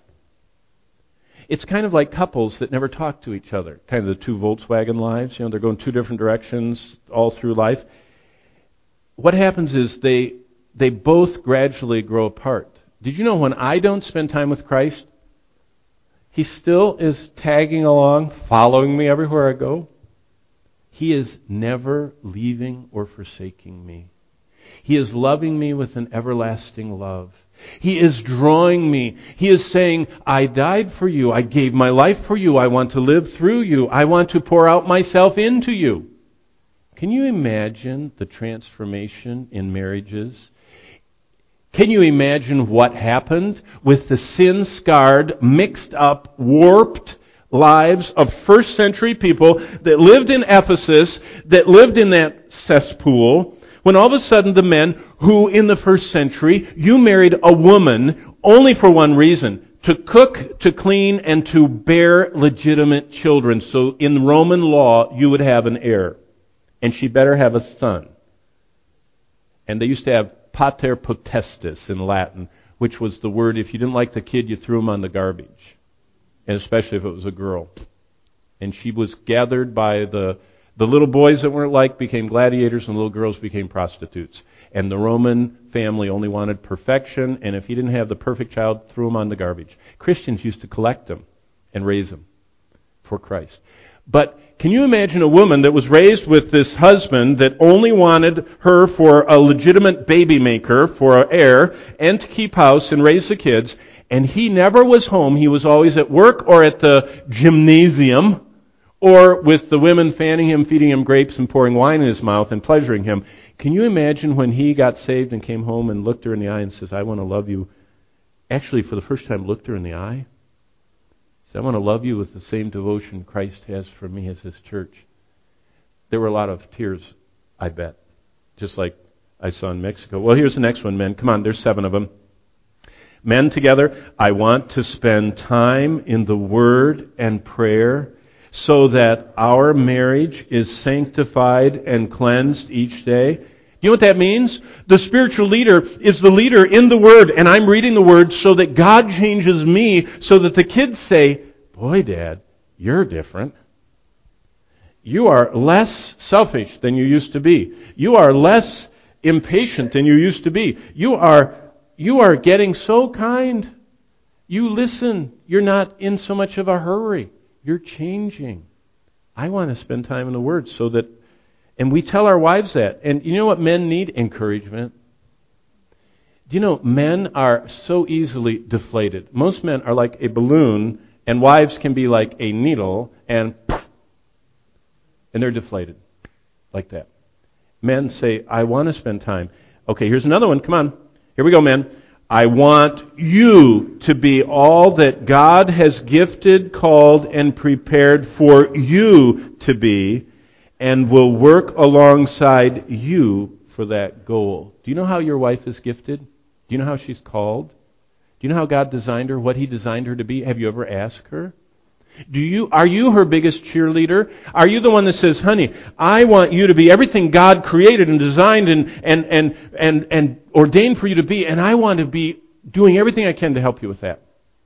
Speaker 1: It's kind of like couples that never talk to each other. Kind of the two Volkswagen lives. You know, they're going two different directions all through life. What happens is they both gradually grow apart. Did you know when I don't spend time with Christ, he still is tagging along, following me everywhere I go? He is never leaving or forsaking me. He is loving me with an everlasting love. He is drawing me. He is saying, I died for you. I gave my life for you. I want to live through you. I want to pour out myself into you. Can you imagine the transformation in marriages? Can you imagine what happened with the sin-scarred, mixed up, warped lives of first century people that lived in Ephesus, that lived in that cesspool, when all of a sudden the men who in the first century, you married a woman only for one reason, to cook, to clean, and to bear legitimate children. So in Roman law, you would have an heir. And she better have a son. And they used to have pater potestas in Latin, which was the word, if you didn't like the kid, you threw him on the garbage. And especially if it was a girl. And she was gathered by the little boys that weren't like became gladiators and the little girls became prostitutes. And the Roman family only wanted perfection, and if he didn't have the perfect child, threw him on the garbage. Christians used to collect them and raise them for Christ. But can you imagine a woman that was raised with this husband that only wanted her for a legitimate baby maker, for an heir, and to keep house and raise the kids, and he never was home. He was always at work or at the gymnasium, or with the women fanning him, feeding him grapes, and pouring wine in his mouth and pleasuring him. Can you imagine when he got saved and came home and looked her in the eye and says, I want to love you? Actually, for the first time, looked her in the eye. Said, I want to love you with the same devotion Christ has for me as his church. There were a lot of tears, I bet, just like I saw in Mexico. Well, here's the next one, men. Come on, there's 7 of them. Men together, I want to spend time in the Word and prayer so that our marriage is sanctified and cleansed each day. You know what that means? The spiritual leader is the leader in the Word, and I'm reading the Word so that God changes me, so that the kids say, boy, Dad, you're different. You are less selfish than you used to be. You are less impatient than you used to be. You are getting so kind. You listen. You're not in so much of a hurry. You're changing. I want to spend time in the Word so that, and we tell our wives that. And you know what men need? Encouragement. Do you know, men are so easily deflated. Most men are like a balloon, and wives can be like a needle, and they're deflated. Like that. Men say, I want to spend time. Okay, here's another one. Come on. Here we go, men. I want you to be all that God has gifted, called, and prepared for you to be, and will work alongside you for that goal. Do you know how your wife is gifted? Do you know how she's called? Do you know how God designed her, what He designed her to be? Have you ever asked her? Are you her biggest cheerleader? Are you the one that says, honey, I want you to be everything God created and designed and ordained for you to be, and I want to be doing everything I can to help you with that?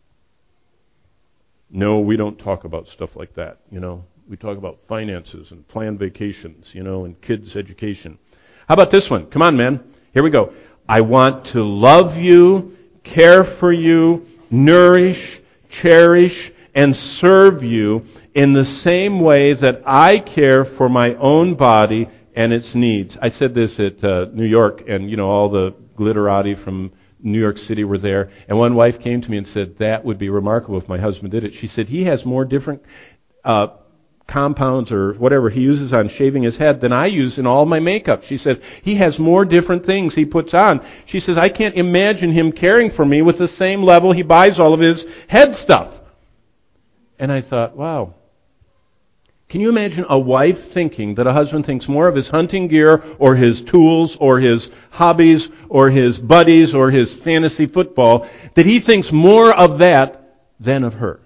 Speaker 1: No, we don't talk about stuff like that, you know. We talk about finances and planned vacations, you know, and kids' education. How about this one? Come on, man. Here we go. I want to love you, care for you, nourish, cherish, and serve you in the same way that I care for my own body and its needs. I said this at New York, and you know, all the glitterati from New York City were there, and one wife came to me and said, that would be remarkable if my husband did it. She said, he has more different compounds or whatever he uses on shaving his head than I use in all my makeup. She says, he has more different things he puts on. She says, I can't imagine him caring for me with the same level he buys all of his head stuff. And I thought, wow. Can you imagine a wife thinking that a husband thinks more of his hunting gear or his tools or his hobbies or his buddies or his fantasy football, that he thinks more of that than of her?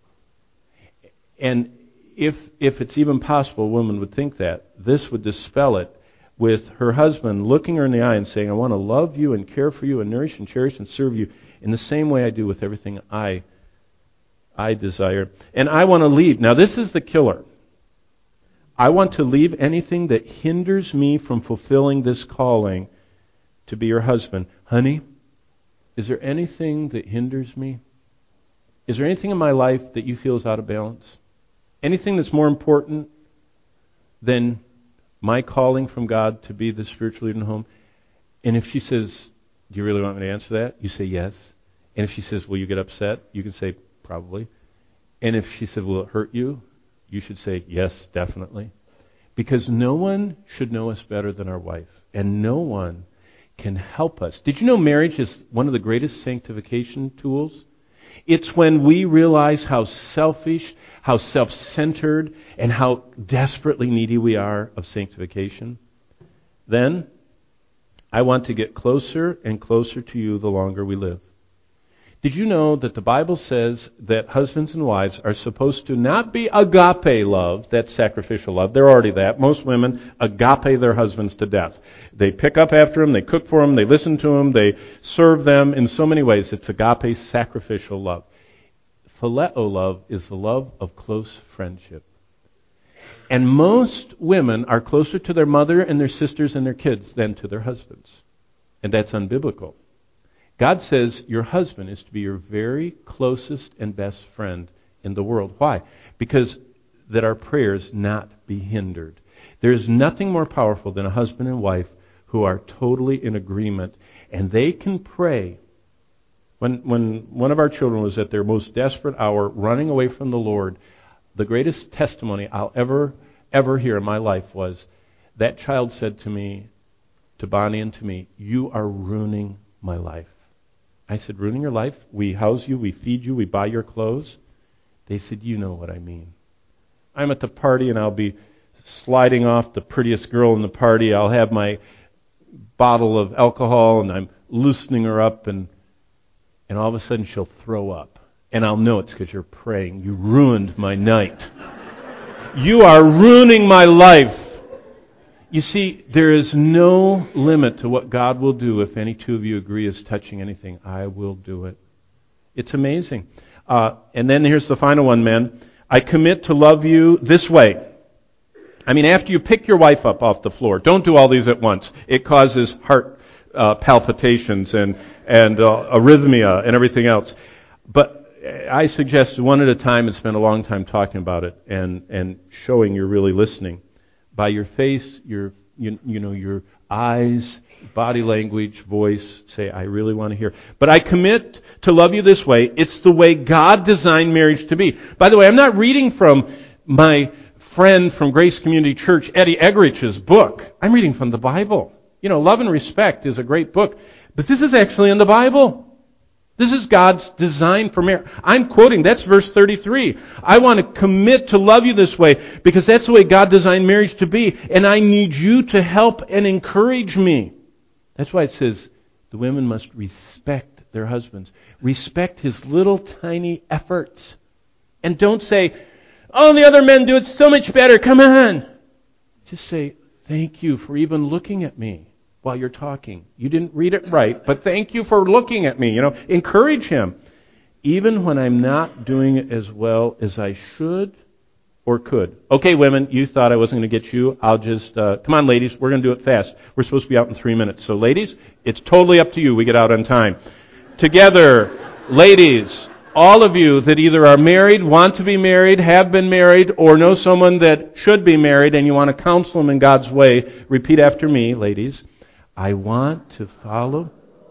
Speaker 1: And if it's even possible a woman would think that, this would dispel it with her husband looking her in the eye and saying, I want to love you and care for you and nourish and cherish and serve you in the same way I do with everything I desire. And I want to leave. Now this is the killer. I want to leave anything that hinders me from fulfilling this calling to be your husband. Honey, is there anything that hinders me? Is there anything in my life that you feel is out of balance? Anything that's more important than my calling from God to be the spiritual leader in the home? And if she says, do you really want me to answer that? You say yes. And if she says, will you get upset? You can say, probably. And if she said, will it hurt you? You should say, yes, definitely. Because no one should know us better than our wife. And no one can help us. Did you know marriage is one of the greatest sanctification tools? It's when we realize how selfish, how self-centered, and how desperately needy we are of sanctification. Then, I want to get closer and closer to you the longer we live. Did you know that the Bible says that husbands and wives are supposed to not be agape love, that's sacrificial love, they're already that. Most women agape their husbands to death. They pick up after them, they cook for them, they listen to them, they serve them in so many ways. It's agape sacrificial love. Phileo love is the love of close friendship. And most women are closer to their mother and their sisters and their kids than to their husbands. And that's unbiblical. God says your husband is to be your very closest and best friend in the world. Why? Because that our prayers not be hindered. There is nothing more powerful than a husband and wife who are totally in agreement, and they can pray. When one of our children was at their most desperate hour, running away from the Lord, the greatest testimony I'll ever hear in my life was that child said to me, to Bonnie and to me, "You are ruining my life." I said, "Ruining your life? We house you, we feed you, we buy your clothes." They said, "You know what I mean. I'm at the party and I'll be sliding off the prettiest girl in the party. I'll have my bottle of alcohol and I'm loosening her up and all of a sudden she'll throw up. And I'll know it's because you're praying. You ruined my night. You are ruining my life." You see, there is no limit to what God will do if any two of you agree as touching anything. I will do it. It's amazing. And then here's the final one, men. I commit to love you this way. I mean, after you pick your wife up off the floor, don't do all these at once. It causes heart palpitations and arrhythmia and everything else. But I suggest one at a time and spend a long time talking about it and showing you're really listening. By your face, your eyes, body language, voice, say, "I really want to hear." But I commit to love you this way. It's the way God designed marriage to be. By the way, I'm not reading from my friend from Grace Community Church, Eddie Eggerich's book. I'm reading from the Bible. Love and Respect is a great book. But this is actually in the Bible. This is God's design for marriage. I'm quoting, that's verse 33. I want to commit to love you this way because that's the way God designed marriage to be. And I need you to help and encourage me. That's why it says the women must respect their husbands. Respect his little tiny efforts. And don't say, "Oh, the other men do it so much better. Come on." Just say, "Thank you for even looking at me while you're talking. You didn't read it right, but thank you for looking at me." Encourage him. Even when I'm not doing it as well as I should or could. Okay, women, you thought I wasn't going to get you. I'll just, come on, ladies, we're going to do it fast. We're supposed to be out in 3 minutes. So, ladies, it's totally up to you. We get out on time. Together, ladies, all of you that either are married, want to be married, have been married, or know someone that should be married and you want to counsel them in God's way, repeat after me, ladies. I want to follow.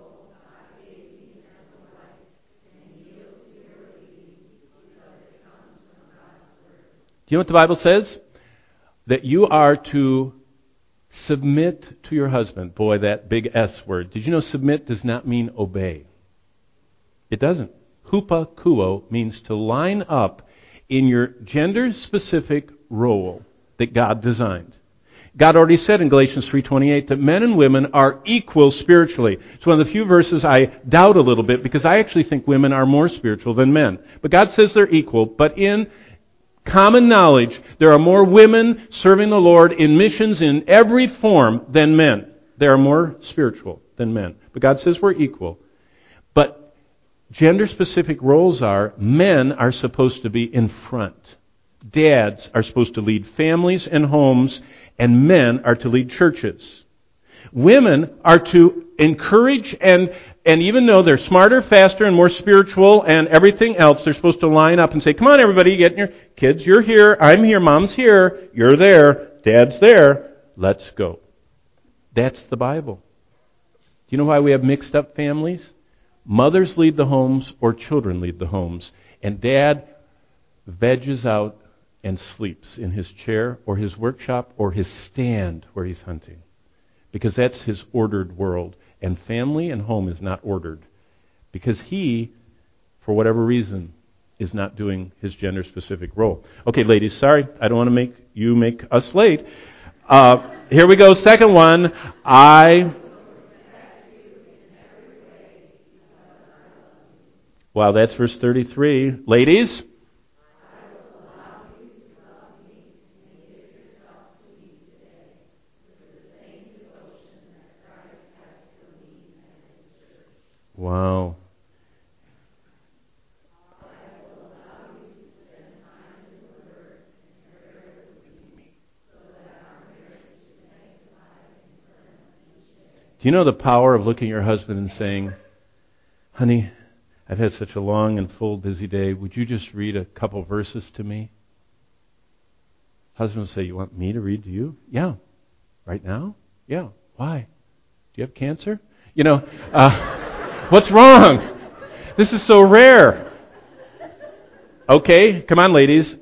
Speaker 1: Do you know what the Bible says? That you are to submit to your husband. Boy, that big S word. Did you know submit does not mean obey? It doesn't. Hupakuo means to line up in your gender-specific role that God designed. God already said in Galatians 3:28 that men and women are equal spiritually. It's one of the few verses I doubt a little bit because I actually think women are more spiritual than men. But God says they're equal. But in common knowledge, there are more women serving the Lord in missions in every form than men. They are more spiritual than men. But God says we're equal. But gender-specific roles are, men are supposed to be in front. Dads are supposed to lead families and homes, and men are to lead churches. Women are to encourage and even though they're smarter, faster, and more spiritual and everything else, they're supposed to line up and say, "Come on, everybody, get in your kids. You're here. I'm here. Mom's here. You're there. Dad's there. Let's go." That's the Bible. Do you know why we have mixed up families? Mothers lead the homes or children lead the homes. And dad veges out and sleeps in his chair or his workshop or his stand where he's hunting. Because that's his ordered world. And family and home is not ordered. Because he, for whatever reason, is not doing his gender-specific role. Okay, ladies, sorry. I don't want to make us late. Here we go. Second one. Wow, that's verse 33. Ladies? Wow. Do you know the power of looking at your husband and saying, honey, I've had such a long and full, busy day. Would you just read a couple verses to me? Husband will say, you want me to read to you? Yeah. Right now? Yeah. Why? Do you have cancer? What's wrong? This is so rare. Okay, come on, ladies.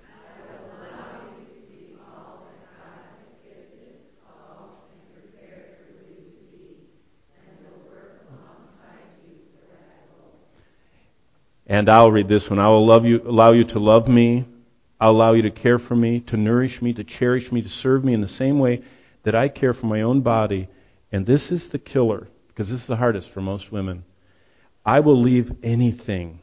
Speaker 1: And I'll read this one. I will allow you to love me. I'll allow you to care for me, to nourish me, to cherish me, to serve me in the same way that I care for my own body. And this is the killer, because this is the hardest for most women. I will leave anything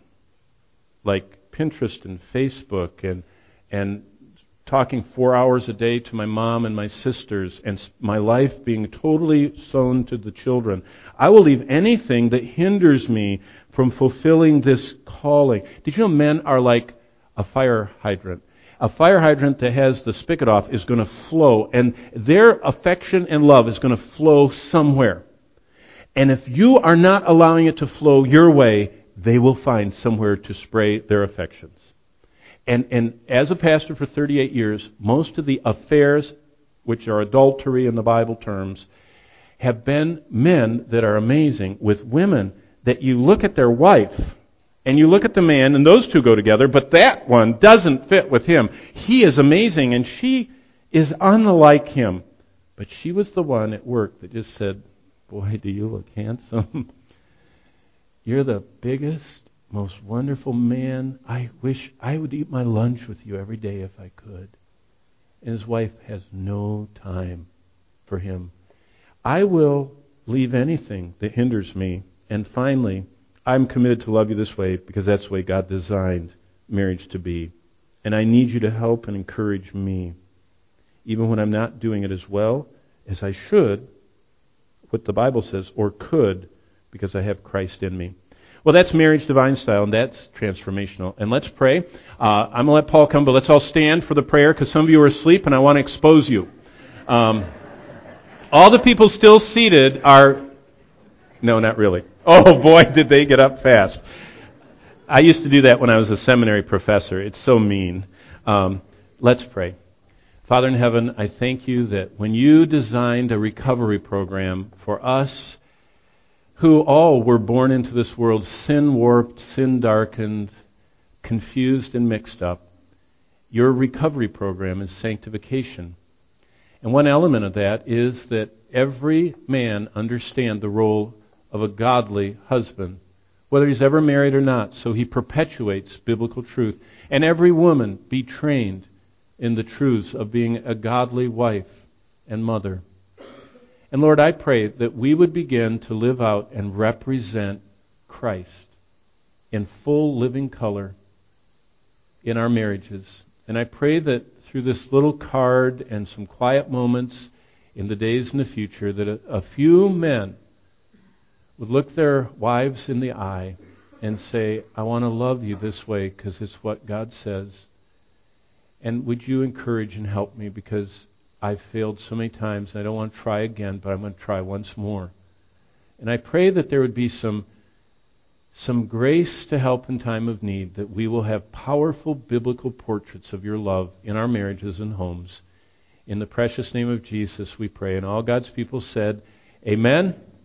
Speaker 1: like Pinterest and Facebook and talking 4 hours a day to my mom and my sisters and my life being totally sown to the children. I will leave anything that hinders me from fulfilling this calling. Did you know men are like a fire hydrant? A fire hydrant that has the spigot off is going to flow, and their affection and love is going to flow somewhere. And if you are not allowing it to flow your way, they will find somewhere to spray their affections. And as a pastor for 38 years, most of the affairs, which are adultery in the Bible terms, have been men that are amazing with women that you look at their wife and you look at the man, and those two go together, but that one doesn't fit with him. He is amazing and she is unlike him. But she was the one at work that just said, boy, do you look handsome. You're the biggest, most wonderful man. I wish I would eat my lunch with you every day if I could. And his wife has no time for him. I will leave anything that hinders me. And finally, I'm committed to love you this way because that's the way God designed marriage to be. And I need you to help and encourage me, even when I'm not doing it as well as I should, what the Bible says, or could, because I have Christ in me. Well, that's marriage divine style, and that's transformational. And let's pray. I'm going to let Paul come, but let's all stand for the prayer, because some of you are asleep, and I want to expose you. All the people still seated are... No, not really. Oh, boy, did they get up fast. I used to do that when I was a seminary professor. It's so mean. Let's pray. Father in heaven, I thank you that when you designed a recovery program for us who all were born into this world sin-warped, sin-darkened, confused and mixed up, your recovery program is sanctification. And one element of that is that every man understand the role of a godly husband, whether he's ever married or not, so he perpetuates biblical truth. And every woman be trained in the truths of being a godly wife and mother. And Lord, I pray that we would begin to live out and represent Christ in full living color in our marriages. And I pray that through this little card and some quiet moments in the days in the future, that a few men would look their wives in the eye and say, I want to love you this way because it's what God says. And would you encourage and help me, because I've failed so many times and I don't want to try again, but I'm going to try once more. And I pray that there would be some grace to help in time of need, that we will have powerful biblical portraits of your love in our marriages and homes. In the precious name of Jesus we pray. And all God's people said, Amen.